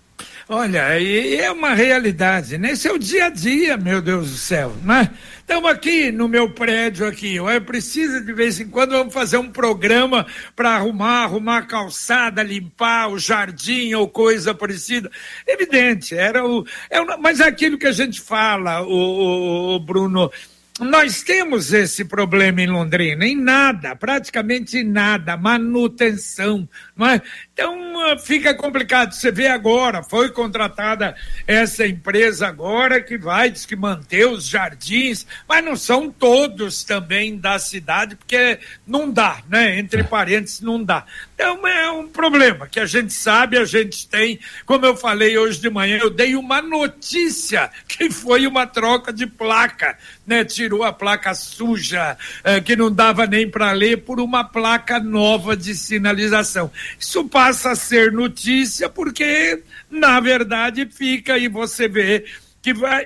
Olha, e é uma realidade, né? Esse é o dia a dia, meu Deus do céu, né? Estamos aqui no meu prédio aqui, eu preciso de vez em quando vamos fazer um programa para arrumar, arrumar a calçada, limpar o jardim ou coisa parecida. Evidente, era o, é o mas é aquilo que a gente fala, o, o, o Bruno. Nós temos esse problema em Londrina, em nada, praticamente em nada, manutenção, não é? Então fica complicado, você vê agora, foi contratada essa empresa agora que vai, diz que manter os jardins, mas não são todos também da cidade, porque não dá, né? Entre parênteses, não dá. Então é um problema que a gente sabe, a gente tem, como eu falei hoje de manhã, eu dei uma notícia que foi uma troca de placa, né? Tirou a placa suja, eh, que não dava nem para ler, por uma placa nova de sinalização. Isso passa a ser notícia porque, na verdade, fica e você vê que vai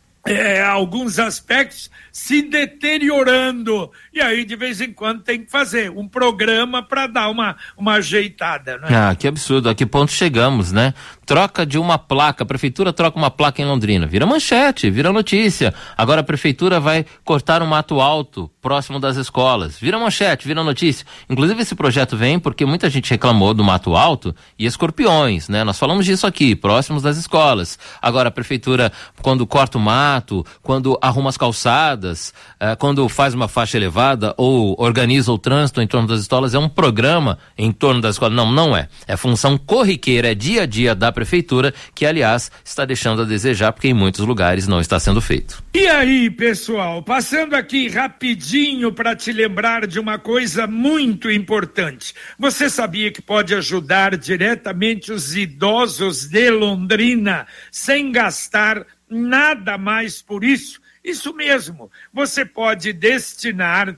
é, alguns aspectos se deteriorando, e aí de vez em quando tem que fazer um programa para dar uma, uma ajeitada, né? Ah, que absurdo, a que ponto chegamos, né? Troca de uma placa, a prefeitura troca uma placa em Londrina, vira manchete, vira notícia. Agora a prefeitura vai cortar um mato alto próximo das escolas, vira manchete, vira notícia. Inclusive esse projeto vem porque muita gente reclamou do mato alto e escorpiões, né? Nós falamos disso aqui, próximos das escolas. Agora a prefeitura, quando corta o mato, quando arruma as calçadas, eh, quando faz uma faixa elevada ou organiza o trânsito em torno das escolas, é um programa em torno das escolas. Não, não é. É função corriqueira, é dia a dia da prefeitura, que aliás está deixando a desejar porque em muitos lugares não está sendo feito. E aí, pessoal, passando aqui rapidinho para te lembrar de uma coisa muito importante. Você sabia que pode ajudar diretamente os idosos de Londrina sem gastar nada mais por isso? Isso mesmo, você pode destinar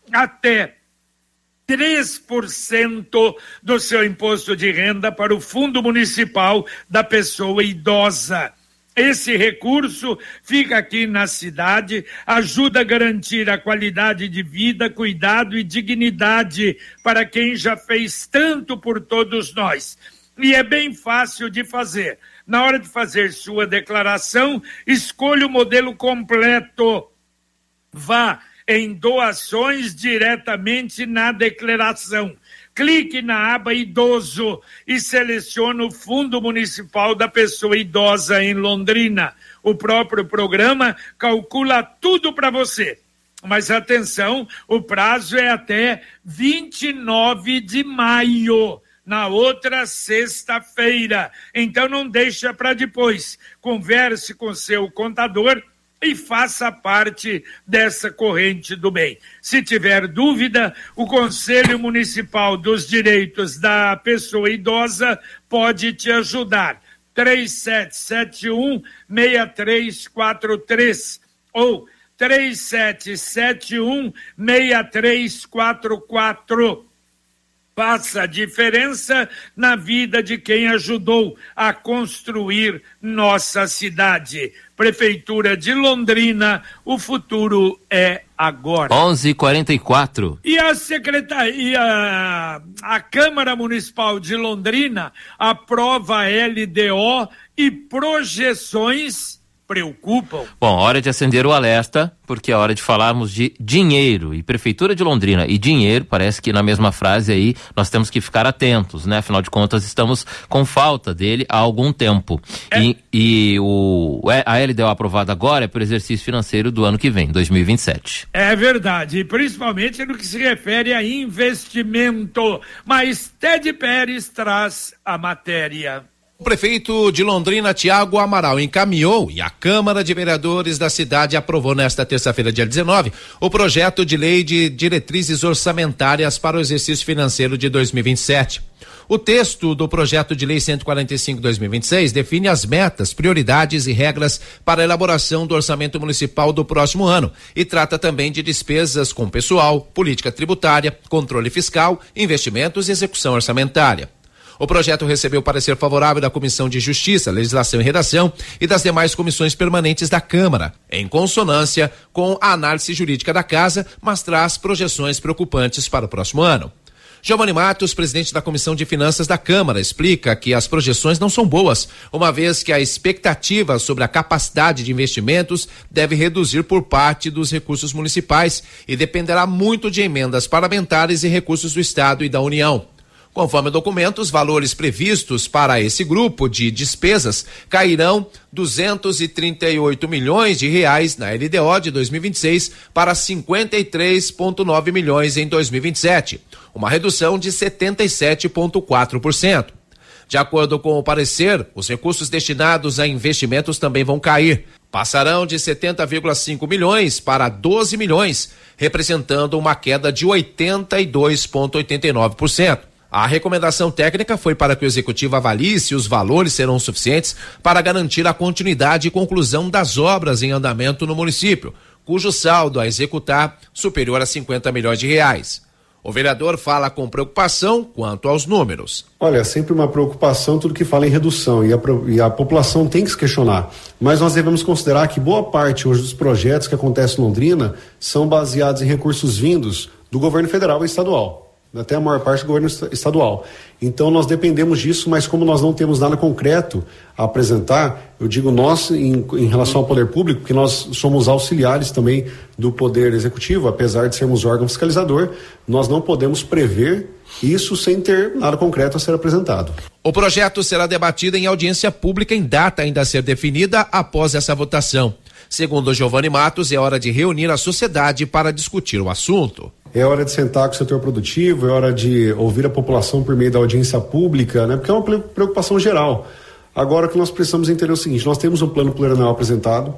até três por cento do seu imposto de renda para o Fundo Municipal da Pessoa Idosa. Esse recurso fica aqui na cidade, ajuda a garantir a qualidade de vida, cuidado e dignidade para quem já fez tanto por todos nós. E é bem fácil de fazer. Na hora de fazer sua declaração, escolha o modelo completo. Vá em doações diretamente na declaração. Clique na aba Idoso e selecione o Fundo Municipal da Pessoa Idosa em Londrina. O próprio programa calcula tudo para você. Mas atenção, o prazo é até vinte e nove de maio. Na outra sexta-feira. Então não deixa para depois. Converse com seu contador e faça parte dessa corrente do bem. Se tiver dúvida, o Conselho Municipal dos Direitos da Pessoa Idosa pode te ajudar. três sete sete um, seis três quatro três ou três sete sete um, seis três quatro quatro. Faça a diferença na vida de quem ajudou a construir nossa cidade. Prefeitura de Londrina, o futuro é agora. onze e quarenta e quatro. E a Secretaria, a Câmara Municipal de Londrina aprova a L D O e projeções preocupam. Bom, hora de acender o alerta, porque é hora de falarmos de dinheiro. E Prefeitura de Londrina e dinheiro, parece que na mesma frase aí nós temos que ficar atentos, né? Afinal de contas, estamos com falta dele há algum tempo. É. E, e o, a L D O aprovada agora é para o exercício financeiro do ano que vem, dois mil e vinte e sete. É verdade, principalmente no que se refere a investimento. Mas Ted Pérez traz a matéria. O prefeito de Londrina, Tiago Amaral, encaminhou e a Câmara de Vereadores da cidade aprovou nesta terça-feira, dia dezenove, o projeto de lei de diretrizes orçamentárias para o exercício financeiro de dois mil e vinte e sete. O texto do projeto de lei cento e quarenta e cinco barra dois mil e vinte e seis define as metas, prioridades e regras para a elaboração do orçamento municipal do próximo ano e trata também de despesas com pessoal, política tributária, controle fiscal, investimentos e execução orçamentária. O projeto recebeu parecer favorável da Comissão de Justiça, Legislação e Redação e das demais comissões permanentes da Câmara, em consonância com a análise jurídica da Casa, mas traz projeções preocupantes para o próximo ano. Giovanni Matos, presidente da Comissão de Finanças da Câmara, explica que as projeções não são boas, uma vez que a expectativa sobre a capacidade de investimentos deve reduzir por parte dos recursos municipais e dependerá muito de emendas parlamentares e recursos do Estado e da União. Conforme o documento, os valores previstos para esse grupo de despesas cairão duzentos e trinta e oito milhões de reais na L D O de dois mil e vinte e seis para cinquenta e três vírgula nove milhões em dois mil e vinte e sete, uma redução de setenta e sete vírgula quatro por cento. De acordo com o parecer, os recursos destinados a investimentos também vão cair. Passarão de setenta vírgula cinco milhões para doze milhões, representando uma queda de oitenta e dois vírgula oitenta e nove por cento. A recomendação técnica foi para que o executivo avalie se os valores serão suficientes para garantir a continuidade e conclusão das obras em andamento no município, cujo saldo a executar superior a cinquenta milhões de reais. O vereador fala com preocupação quanto aos números. Olha, é sempre uma preocupação tudo que fala em redução e a, e a população tem que se questionar, mas nós devemos considerar que boa parte hoje dos projetos que acontecem em Londrina são baseados em recursos vindos do governo federal e estadual. Até a maior parte do governo estadual. Então nós dependemos disso, mas como nós não temos nada concreto a apresentar, eu digo nós em, em relação ao poder público, que nós somos auxiliares também do poder executivo, apesar de sermos órgão fiscalizador, nós não podemos prever isso sem ter nada concreto a ser apresentado. O projeto será debatido em audiência pública em data ainda a ser definida após essa votação. Segundo Giovanni Matos, é hora de reunir a sociedade para discutir o assunto. É hora de sentar com o setor produtivo, é hora de ouvir a população por meio da audiência pública, né? Porque é uma preocupação geral. Agora, o que nós precisamos entender é o seguinte: nós temos um plano plurianual apresentado,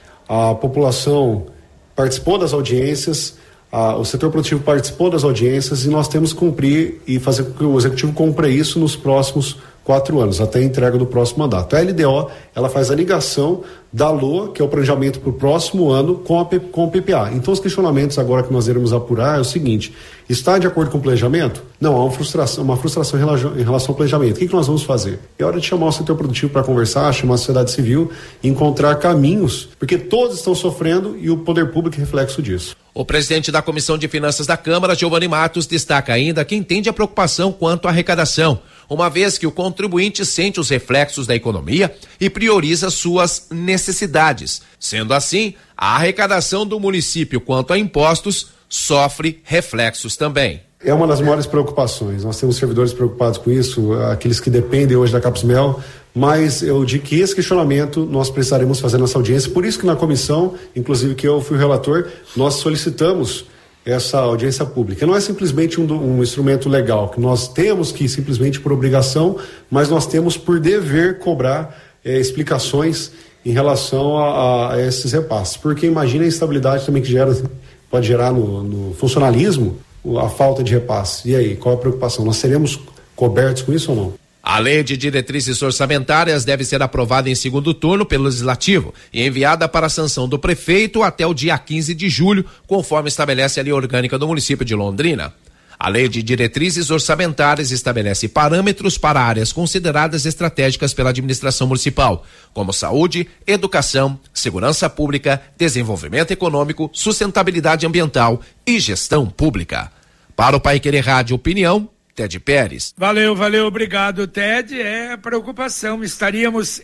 a população participou das audiências, a, o setor produtivo participou das audiências e nós temos que cumprir e fazer com que o executivo cumpra isso nos próximos quatro anos, até a entrega do próximo mandato. A L D O, ela faz a ligação da L O A, que é o planejamento para o próximo ano, com, a, com o P P A. Então, os questionamentos agora que nós iremos apurar é o seguinte: está de acordo com o planejamento? Não, há uma frustração, uma frustração em relação, em relação ao planejamento. O que, que nós vamos fazer? É hora de chamar o setor produtivo para conversar, chamar a sociedade civil e encontrar caminhos, porque todos estão sofrendo e o poder público é reflexo disso. O presidente da Comissão de Finanças da Câmara, Giovanni Matos, destaca ainda que entende a preocupação quanto à arrecadação, uma vez que o contribuinte sente os reflexos da economia e prioriza suas necessidades. Sendo assim, a arrecadação do município quanto a impostos sofre reflexos também. É uma das maiores preocupações. Nós temos servidores preocupados com isso, aqueles que dependem hoje da Capsmel, mas eu digo que esse questionamento nós precisaremos fazer nessa audiência. Por isso que na comissão, inclusive que eu fui o relator, nós solicitamos essa audiência pública. Não é simplesmente um, um instrumento legal que nós temos que simplesmente por obrigação, mas nós temos por dever cobrar eh, explicações em relação a, a esses repasses. Porque imagina a instabilidade também que gera, pode gerar no, no funcionalismo a falta de repasse. E aí, qual é a preocupação? Nós seremos cobertos com isso ou não? A lei de diretrizes orçamentárias deve ser aprovada em segundo turno pelo Legislativo e enviada para a sanção do prefeito até o dia quinze de julho, conforme estabelece a lei orgânica do município de Londrina. A lei de diretrizes orçamentárias estabelece parâmetros para áreas consideradas estratégicas pela administração municipal, como saúde, educação, segurança pública, desenvolvimento econômico, sustentabilidade ambiental e gestão pública. Para o Paiquerê Rádio Opinião, Ted Pérez. Valeu, valeu, obrigado, Ted. É preocupação, estaríamos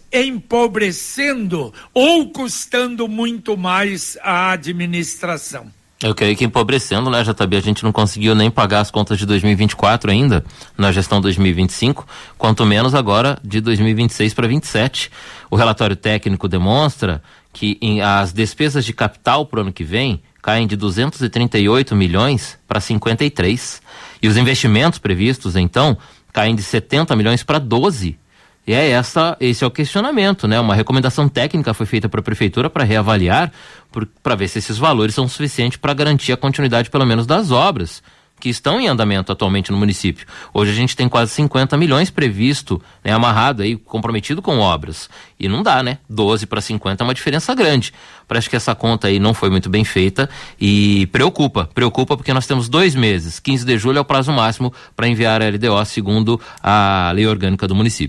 empobrecendo ou custando muito mais a administração. Eu creio que empobrecendo, né, J B? A gente não conseguiu nem pagar as contas de dois mil e vinte e quatro ainda, na gestão dois mil e vinte e cinco, quanto menos agora de dois mil e vinte e seis para vinte e sete. O relatório técnico demonstra que em, as despesas de capital para o ano que vem caem de duzentos e trinta e oito milhões para cinquenta e três. E os investimentos previstos, então, caem de setenta milhões para doze. E é essa, esse é o questionamento, né? Uma recomendação técnica foi feita para a prefeitura para reavaliar, para ver se esses valores são suficientes para garantir a continuidade, pelo menos, das obras que estão em andamento atualmente no município. Hoje a gente tem quase cinquenta milhões previsto, né, amarrado aí, comprometido com obras. E não dá, né? doze para cinquenta é uma diferença grande. Parece que essa conta aí não foi muito bem feita e preocupa. Preocupa porque nós temos dois meses. quinze de julho é o prazo máximo para enviar a L D O, segundo a lei orgânica do município.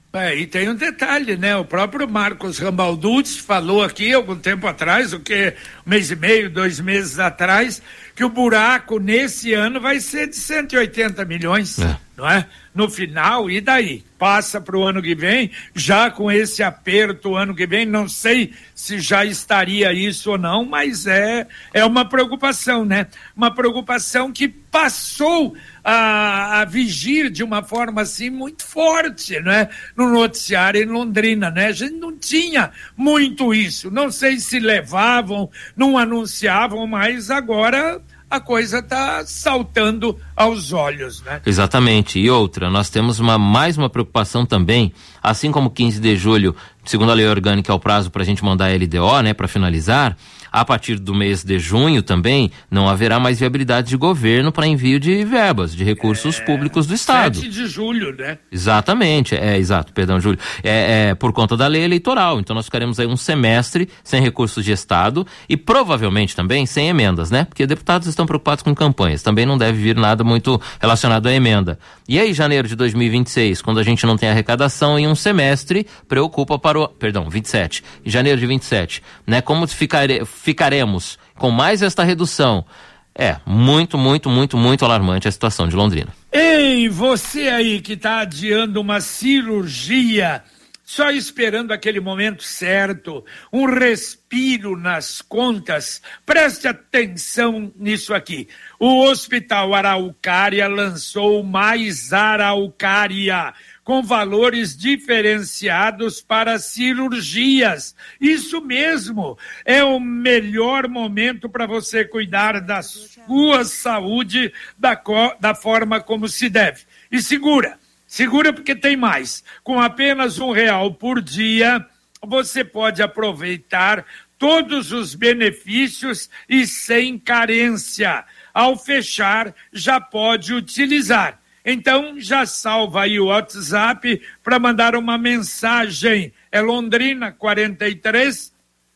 É, e tem um detalhe, né? O próprio Marcos Rambalducci falou aqui algum tempo atrás, o que um mês e meio, dois meses atrás, que o buraco nesse ano vai ser de cento e oitenta milhões, é. não é? No final, e daí? Passa para o ano que vem, já com esse aperto o ano que vem, não sei se já estaria isso ou não, mas é, é uma preocupação, né? Uma preocupação que passou a, a vigir de uma forma assim muito forte, né? No noticiário em Londrina, né? A gente não tinha muito isso, não sei se levavam, não anunciavam, mas agora a coisa está saltando aos olhos, né? Exatamente. E outra, nós temos uma, mais uma preocupação também, assim como quinze de julho, segundo a lei orgânica, é o prazo para a gente mandar a L D O, né, para finalizar. A partir do mês de junho também não haverá mais viabilidade de governo para envio de verbas, de recursos é, públicos do Estado. sete de julho, né? Exatamente, é, exato, perdão, Júlio. É, é por conta da lei eleitoral. Então nós ficaremos aí um semestre sem recursos de Estado e provavelmente também sem emendas, né? Porque deputados estão preocupados com campanhas. Também não deve vir nada muito relacionado à emenda. E aí, janeiro de dois mil e vinte e seis, quando a gente não tem arrecadação em um semestre, preocupa para o... Perdão, vinte e sete. Em janeiro de vinte e sete, né? Como ficare, ficaremos com mais esta redução? É muito, muito, muito, muito alarmante a situação de Londrina. Ei, você aí que está adiando uma cirurgia, só esperando aquele momento certo, um respiro nas contas, preste atenção nisso aqui. O Hospital Araucária lançou mais Araucária, com valores diferenciados para cirurgias. Isso mesmo, é o melhor momento para você cuidar da sua saúde da, co- da forma como se deve. E segura, segura porque tem mais. Com apenas um real por dia, você pode aproveitar todos os benefícios e sem carência. Ao fechar, já pode utilizar. Então, já salva aí o WhatsApp para mandar uma mensagem. É Londrina quarenta e três,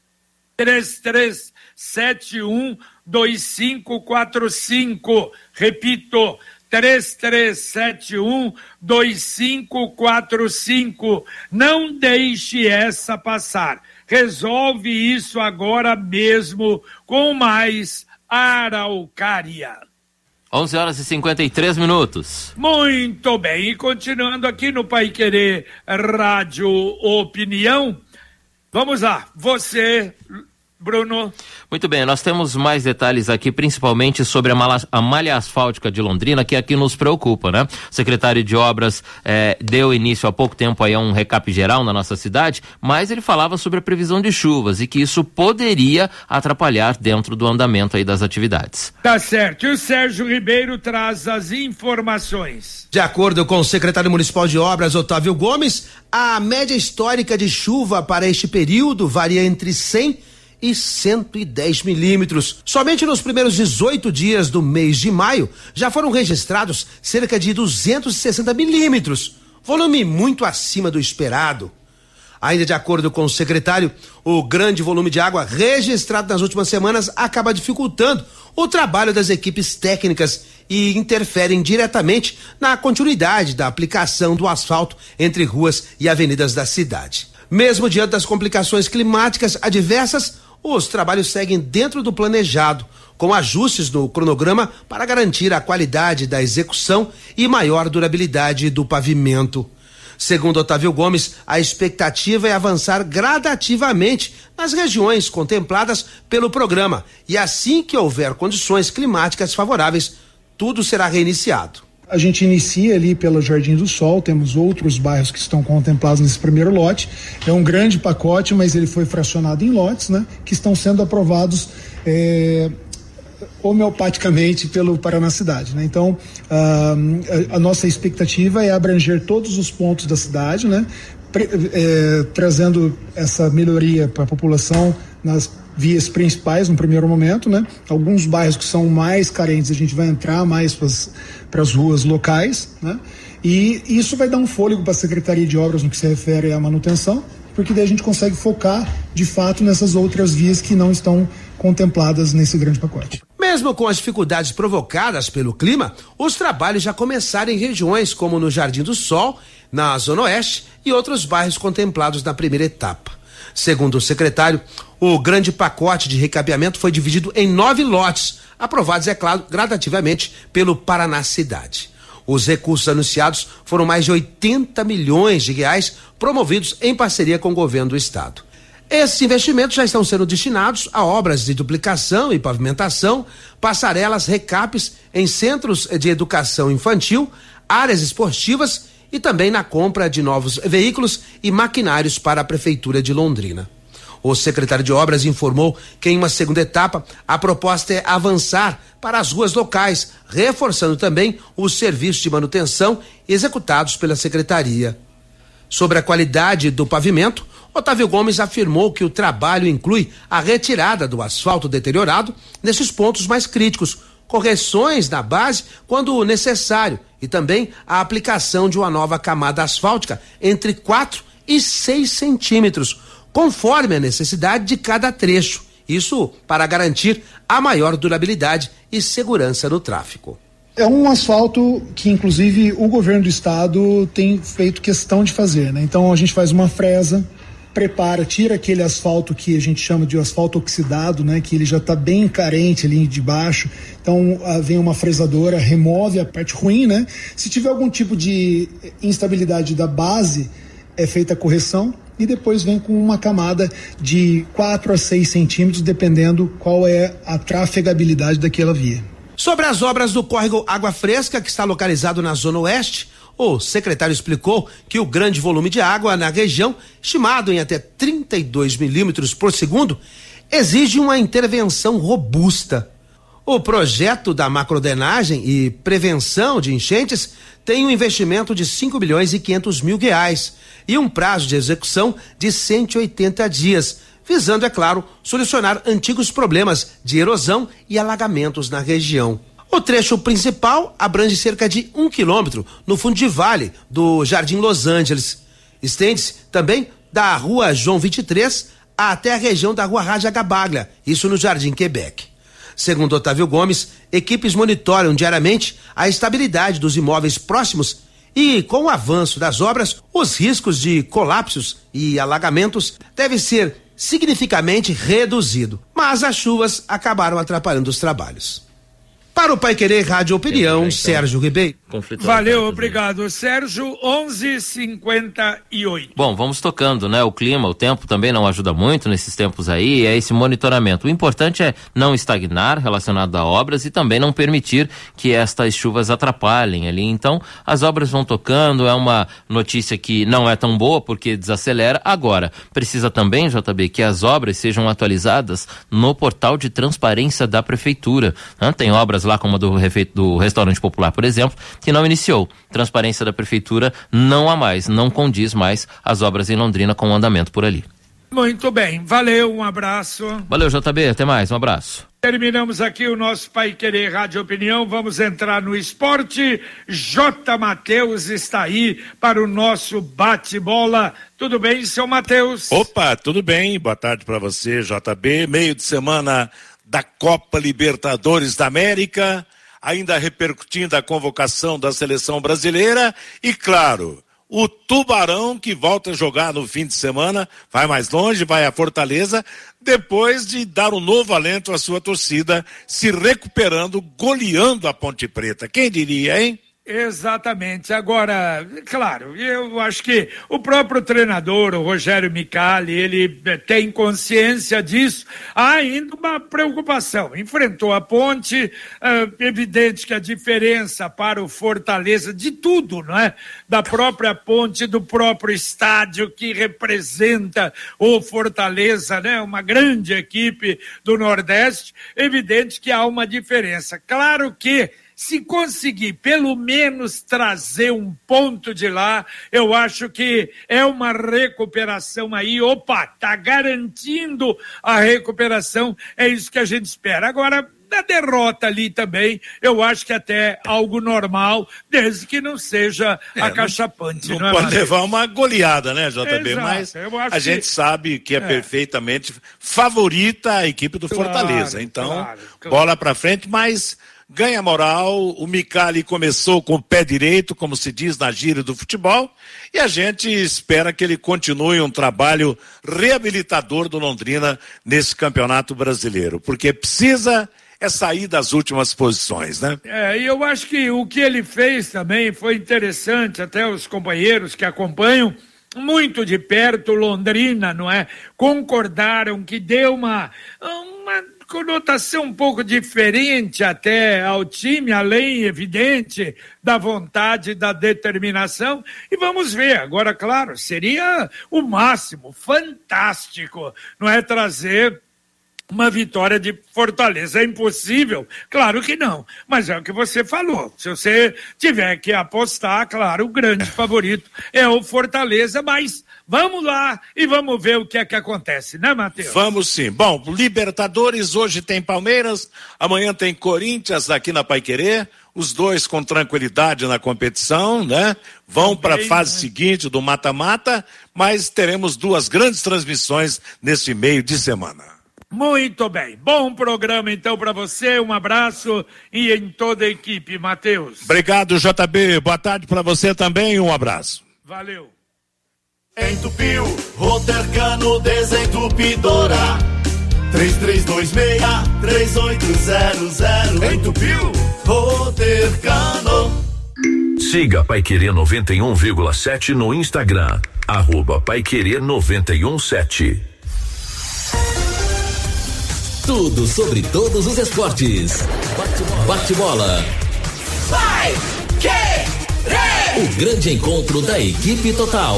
trinta e três setenta e um, vinte e cinco quarenta e cinco. Repito, trinta e três setenta e um, vinte e cinco quarenta e cinco. Não deixe essa passar. Resolve isso agora mesmo com mais Araucária. onze horas e cinquenta e três minutos. Muito bem, e continuando aqui no Paiquerê Rádio Opinião, vamos lá, você, Bruno. Muito bem, nós temos mais detalhes aqui, principalmente sobre a malha, a malha asfáltica de Londrina, que aqui nos preocupa, né? O secretário de Obras eh, deu início há pouco tempo aí a um recap geral na nossa cidade, mas ele falava sobre a previsão de chuvas e que isso poderia atrapalhar dentro do andamento aí das atividades. Tá certo, e o Sérgio Ribeiro traz as informações. De acordo com o secretário municipal de Obras, Otávio Gomes, a média histórica de chuva para este período varia entre cem e cento e dez milímetros. Somente nos primeiros dezoito dias do mês de maio já foram registrados cerca de duzentos e sessenta milímetros, volume muito acima do esperado. Ainda de acordo com o secretário, o grande volume de água registrado nas últimas semanas acaba dificultando o trabalho das equipes técnicas e interferem diretamente na continuidade da aplicação do asfalto entre ruas e avenidas da cidade. Mesmo diante das complicações climáticas adversas, os trabalhos seguem dentro do planejado, com ajustes no cronograma para garantir a qualidade da execução e maior durabilidade do pavimento. Segundo Otávio Gomes, a expectativa é avançar gradativamente nas regiões contempladas pelo programa e assim que houver condições climáticas favoráveis, tudo será reiniciado. A gente inicia ali pelo Jardim do Sol, temos outros bairros que estão contemplados nesse primeiro lote. É um grande pacote, mas ele foi fracionado em lotes, né? Que estão sendo aprovados é, homeopaticamente pelo Paraná Cidade, né? Então, a, a nossa expectativa é abranger todos os pontos da cidade, né? Pre, é, trazendo essa melhoria para a população nas vias principais no primeiro momento, né? Alguns bairros que são mais carentes a gente vai entrar mais para as ruas locais, né? E isso vai dar um fôlego para a Secretaria de Obras no que se refere à manutenção, porque daí a gente consegue focar de fato nessas outras vias que não estão contempladas nesse grande pacote. Mesmo com as dificuldades provocadas pelo clima, os trabalhos já começaram em regiões como no Jardim do Sol, na Zona Oeste e outros bairros contemplados na primeira etapa. Segundo o secretário, o grande pacote de recapeamento foi dividido em nove lotes, aprovados, é claro, gradativamente pelo Paraná Cidade. Os recursos anunciados foram mais de oitenta milhões de reais, promovidos em parceria com o governo do estado. Esses investimentos já estão sendo destinados a obras de duplicação e pavimentação, passarelas, recapes em centros de educação infantil, áreas esportivas e também na compra de novos veículos e maquinários para a Prefeitura de Londrina. O secretário de Obras informou que em uma segunda etapa a proposta é avançar para as ruas locais, reforçando também os serviços de manutenção executados pela secretaria. Sobre a qualidade do pavimento, Otávio Gomes afirmou que o trabalho inclui a retirada do asfalto deteriorado nesses pontos mais críticos, correções na base quando necessário e também a aplicação de uma nova camada asfáltica entre quatro e seis centímetros, conforme a necessidade de cada trecho. Isso para garantir a maior durabilidade e segurança no tráfego. É um asfalto que, inclusive, o governo do estado tem feito questão de fazer, né? Então a gente faz uma fresa, prepara, tira aquele asfalto que a gente chama de asfalto oxidado, né? Que ele já está bem carente ali de baixo. Então vem uma fresadora, remove a parte ruim, né? Se tiver algum tipo de instabilidade da base, é feita a correção e depois vem com uma camada de quatro a seis centímetros, dependendo qual é a trafegabilidade daquela via. Sobre as obras do córrego Água Fresca, que está localizado na Zona Oeste, o secretário explicou que o grande volume de água na região, estimado em até trinta e dois milímetros por segundo, exige uma intervenção robusta. O projeto da macrodenagem e prevenção de enchentes tem um investimento de cinco milhões e quinhentos mil reais e um prazo de execução de cento e oitenta dias, visando, é claro, solucionar antigos problemas de erosão e alagamentos na região. O trecho principal abrange cerca de um quilômetro no fundo de vale do Jardim Los Angeles. Estende-se também da Rua João vinte e três até a região da Rua Raja Gabaglia, isso no Jardim Quebec. Segundo Otávio Gomes, equipes monitoram diariamente a estabilidade dos imóveis próximos e, com o avanço das obras, os riscos de colapsos e alagamentos devem ser significativamente reduzido, mas as chuvas acabaram atrapalhando os trabalhos. Para o Paiquerê Rádio Opinião, Sérgio Ribeiro. Valeu, obrigado, Sérgio. onze e cinquenta e oito. Bom, vamos tocando, né? O clima, o tempo também não ajuda muito nesses tempos aí, é esse monitoramento. O importante é não estagnar relacionado a obras e também não permitir que estas chuvas atrapalhem ali. Então, as obras vão tocando, é uma notícia que não é tão boa porque desacelera. Agora, precisa também, J B, que as obras sejam atualizadas no portal de transparência da Prefeitura. Né? Tem obras lá como a do, do Restaurante Popular, por exemplo, que não iniciou. Transparência da Prefeitura não há mais, não condiz mais as obras em Londrina com o andamento por ali. Muito bem, valeu, um abraço. Valeu, J B, até mais, um abraço. Terminamos aqui o nosso Paiquerê Rádio Opinião, vamos entrar no esporte. J. Matheus está aí para o nosso bate-bola. Tudo bem, seu Matheus? Opa, tudo bem, boa tarde para você, J B, meio de semana da Copa Libertadores da América, ainda repercutindo a convocação da seleção brasileira e, claro, o Tubarão que volta a jogar no fim de semana, vai mais longe, vai a Fortaleza, depois de dar um novo alento à sua torcida, se recuperando, goleando a Ponte Preta. Quem diria, hein? Exatamente. Agora, claro, eu acho que o próprio treinador, o Rogério Micali, ele tem consciência disso. Há ainda uma preocupação. Enfrentou a Ponte, é evidente que a diferença para o Fortaleza de tudo, não é? Da própria Ponte, do próprio estádio que representa o Fortaleza, né? Uma grande equipe do Nordeste. Evidente que há uma diferença. Claro que se conseguir pelo menos trazer um ponto de lá, eu acho que é uma recuperação aí. Opa, tá garantindo a recuperação, é isso que a gente espera. Agora, da derrota ali também, eu acho que até algo normal, desde que não seja é, acachapante. Não, não, não é, pode levar uma goleada, né, J B? Exato, mas a que... gente sabe que é, é perfeitamente favorita a equipe do claro, Fortaleza. Então, claro, claro. bola pra frente, mas ganha moral, o Micali começou com o pé direito, como se diz na gíria do futebol, e a gente espera que ele continue um trabalho reabilitador do Londrina nesse campeonato brasileiro, porque precisa é sair das últimas posições, né? É, e eu acho que o que ele fez também foi interessante, até os companheiros que acompanham muito de perto Londrina, não é? Concordaram que deu uma, uma conotação um pouco diferente até ao time, além, evidente, da vontade e da determinação, e vamos ver. Agora, claro, seria o máximo, fantástico, não é? Trazer uma vitória de Fortaleza. É impossível? Claro que não, mas é o que você falou. Se você tiver que apostar, claro, o grande favorito é o Fortaleza, mas vamos lá e vamos ver o que é que acontece, né, Matheus? Vamos sim. Bom, Libertadores, hoje tem Palmeiras, amanhã tem Corinthians aqui na Paiquerê, os dois com tranquilidade na competição, né? Vão para a fase né? seguinte do mata-mata, mas teremos duas grandes transmissões nesse meio de semana. Muito bem. Bom programa, então, para você. Um abraço e em toda a equipe, Matheus. Obrigado, J B. Boa tarde para você também. Um abraço. Valeu. Entupiu, Rotercano Desentupidora. três três dois seis, três oito zero zero. Entupiu, Rotercano. Siga Paiquerê noventa e um vírgula sete no Instagram. Arroba Paiquerê noventa e um sete. Tudo sobre todos os esportes. Bate-bola. Vai, que, o grande encontro da equipe total.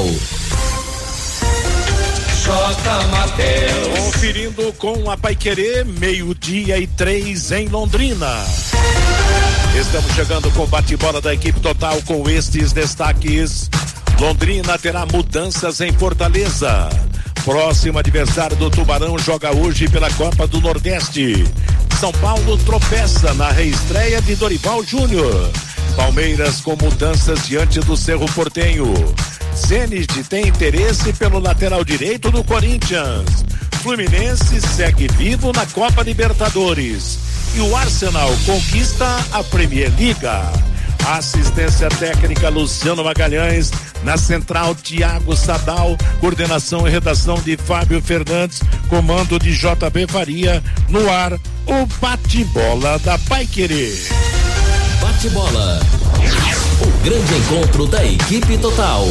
J. Mateus. Conferindo com a Paiquerê, meio-dia e três em Londrina. Estamos chegando com o bate-bola da equipe total com estes destaques. Londrina terá mudanças em Fortaleza. Próximo adversário do Tubarão joga hoje pela Copa do Nordeste. São Paulo tropeça na reestreia de Dorival Júnior. Palmeiras com mudanças diante do Cerro Porteño. Zenit tem interesse pelo lateral direito do Corinthians. Fluminense segue vivo na Copa Libertadores. E o Arsenal conquista a Premier League. Assistência técnica Luciano Magalhães, na central Tiago Sadal, coordenação e redação de Fábio Fernandes, comando de J B Faria, no ar o bate-bola da Paiquerê. Bate-bola, o grande encontro da equipe total.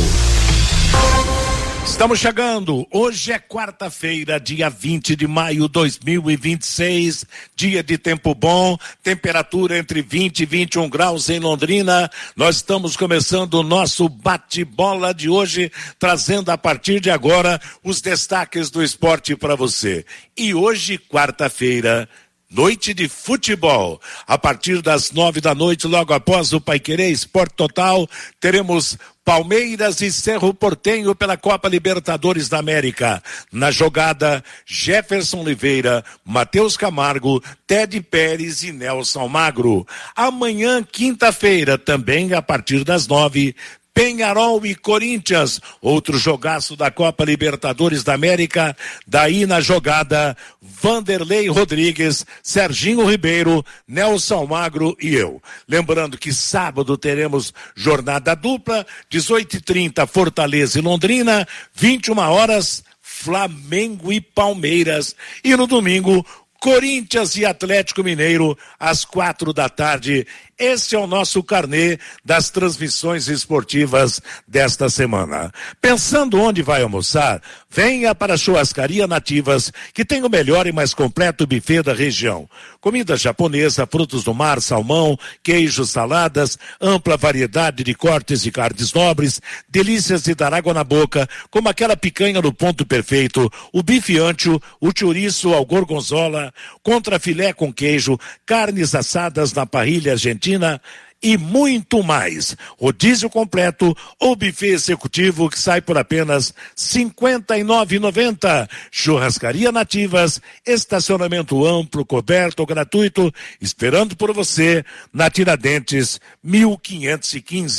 Estamos chegando, hoje é quarta-feira, dia vinte de maio de dois mil e vinte e seis, dia de tempo bom, temperatura entre vinte e vinte e um graus em Londrina. Nós estamos começando o nosso bate-bola de hoje, trazendo a partir de agora os destaques do esporte para você. E hoje, quarta-feira, noite de futebol. A partir das nove da noite, logo após o Paiquerê Esporte Total, teremos Palmeiras e Cerro Porteño pela Copa Libertadores da América. Na jogada, Jefferson Oliveira, Matheus Camargo, Ted Pérez e Nelson Almagro. Amanhã, quinta-feira, também a partir das nove, Peñarol e Corinthians, outro jogaço da Copa Libertadores da América. Daí na jogada, Vanderlei Rodrigues, Serginho Ribeiro, Nelson Almagro e eu. Lembrando que sábado teremos jornada dupla, dezoito e trinta Fortaleza e Londrina, vinte e uma horas Flamengo e Palmeiras. E no domingo, Corinthians e Atlético Mineiro, às quatro da tarde. Esse é o nosso carnê das transmissões esportivas desta semana. Pensando onde vai almoçar, venha para a Churrascaria Nativas, que tem o melhor e mais completo buffet da região. Comida japonesa, frutos do mar, salmão, queijos, saladas, ampla variedade de cortes de carnes nobres, delícias de dar água na boca, como aquela picanha no ponto perfeito, o bife ancho, o chouriço ao gorgonzola, contrafilé com queijo, carnes assadas na parrilha argentina, e muito mais. Rodízio completo ou buffet executivo que sai por apenas cinquenta e nove reais e noventa centavos. Churrascaria Nativas, estacionamento amplo, coberto, gratuito, esperando por você na Tiradentes mil quinhentos e quinze.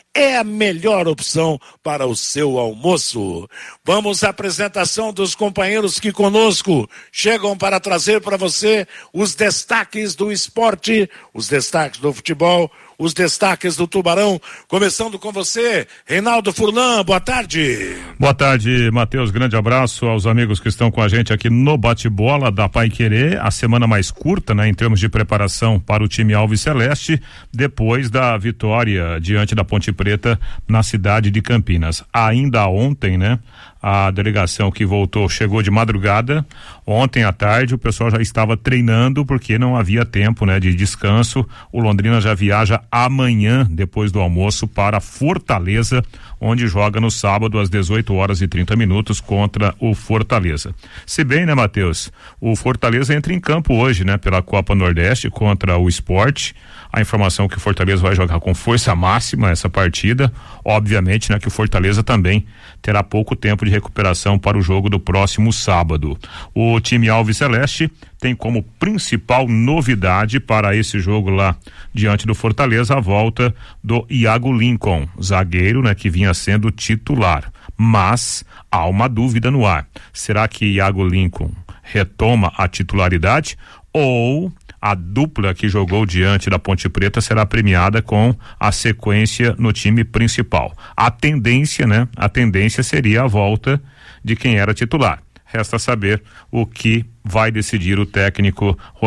é a melhor opção para o seu almoço. Vamos à apresentação dos companheiros que conosco chegam para trazer para você os destaques do esporte, os destaques do futebol, os destaques do Tubarão, começando com você, Reinaldo Furlan, boa tarde. Boa tarde, Matheus, grande abraço aos amigos que estão com a gente aqui no bate-bola da Paiquerê, a semana mais curta, né, em termos de preparação para o time Alves Celeste, depois da vitória diante da Ponte Preta na cidade de Campinas. Ainda ontem, né, a delegação que voltou chegou de madrugada. Ontem à tarde o pessoal já estava treinando porque não havia tempo, né, de descanso. O Londrina já viaja amanhã, depois do almoço, para Fortaleza, onde joga no sábado às dezoito horas e trinta minutos contra o Fortaleza. Se bem, né, Matheus, o Fortaleza entra em campo hoje, né, pela Copa Nordeste contra o Sport. A informação que o Fortaleza vai jogar com força máxima essa partida, obviamente, né, que o Fortaleza também terá pouco tempo de recuperação para o jogo do próximo sábado. O time Alves Celeste tem como principal novidade para esse jogo lá diante do Fortaleza a volta do Iago Lincoln, zagueiro, né, que vinha sendo titular. Mas há uma dúvida no ar. Será que Iago Lincoln retoma a titularidade ou a dupla que jogou diante da Ponte Preta será premiada com a sequência no time principal? A tendência, né? A tendência seria a volta de quem era titular. Resta saber o que vai decidir o técnico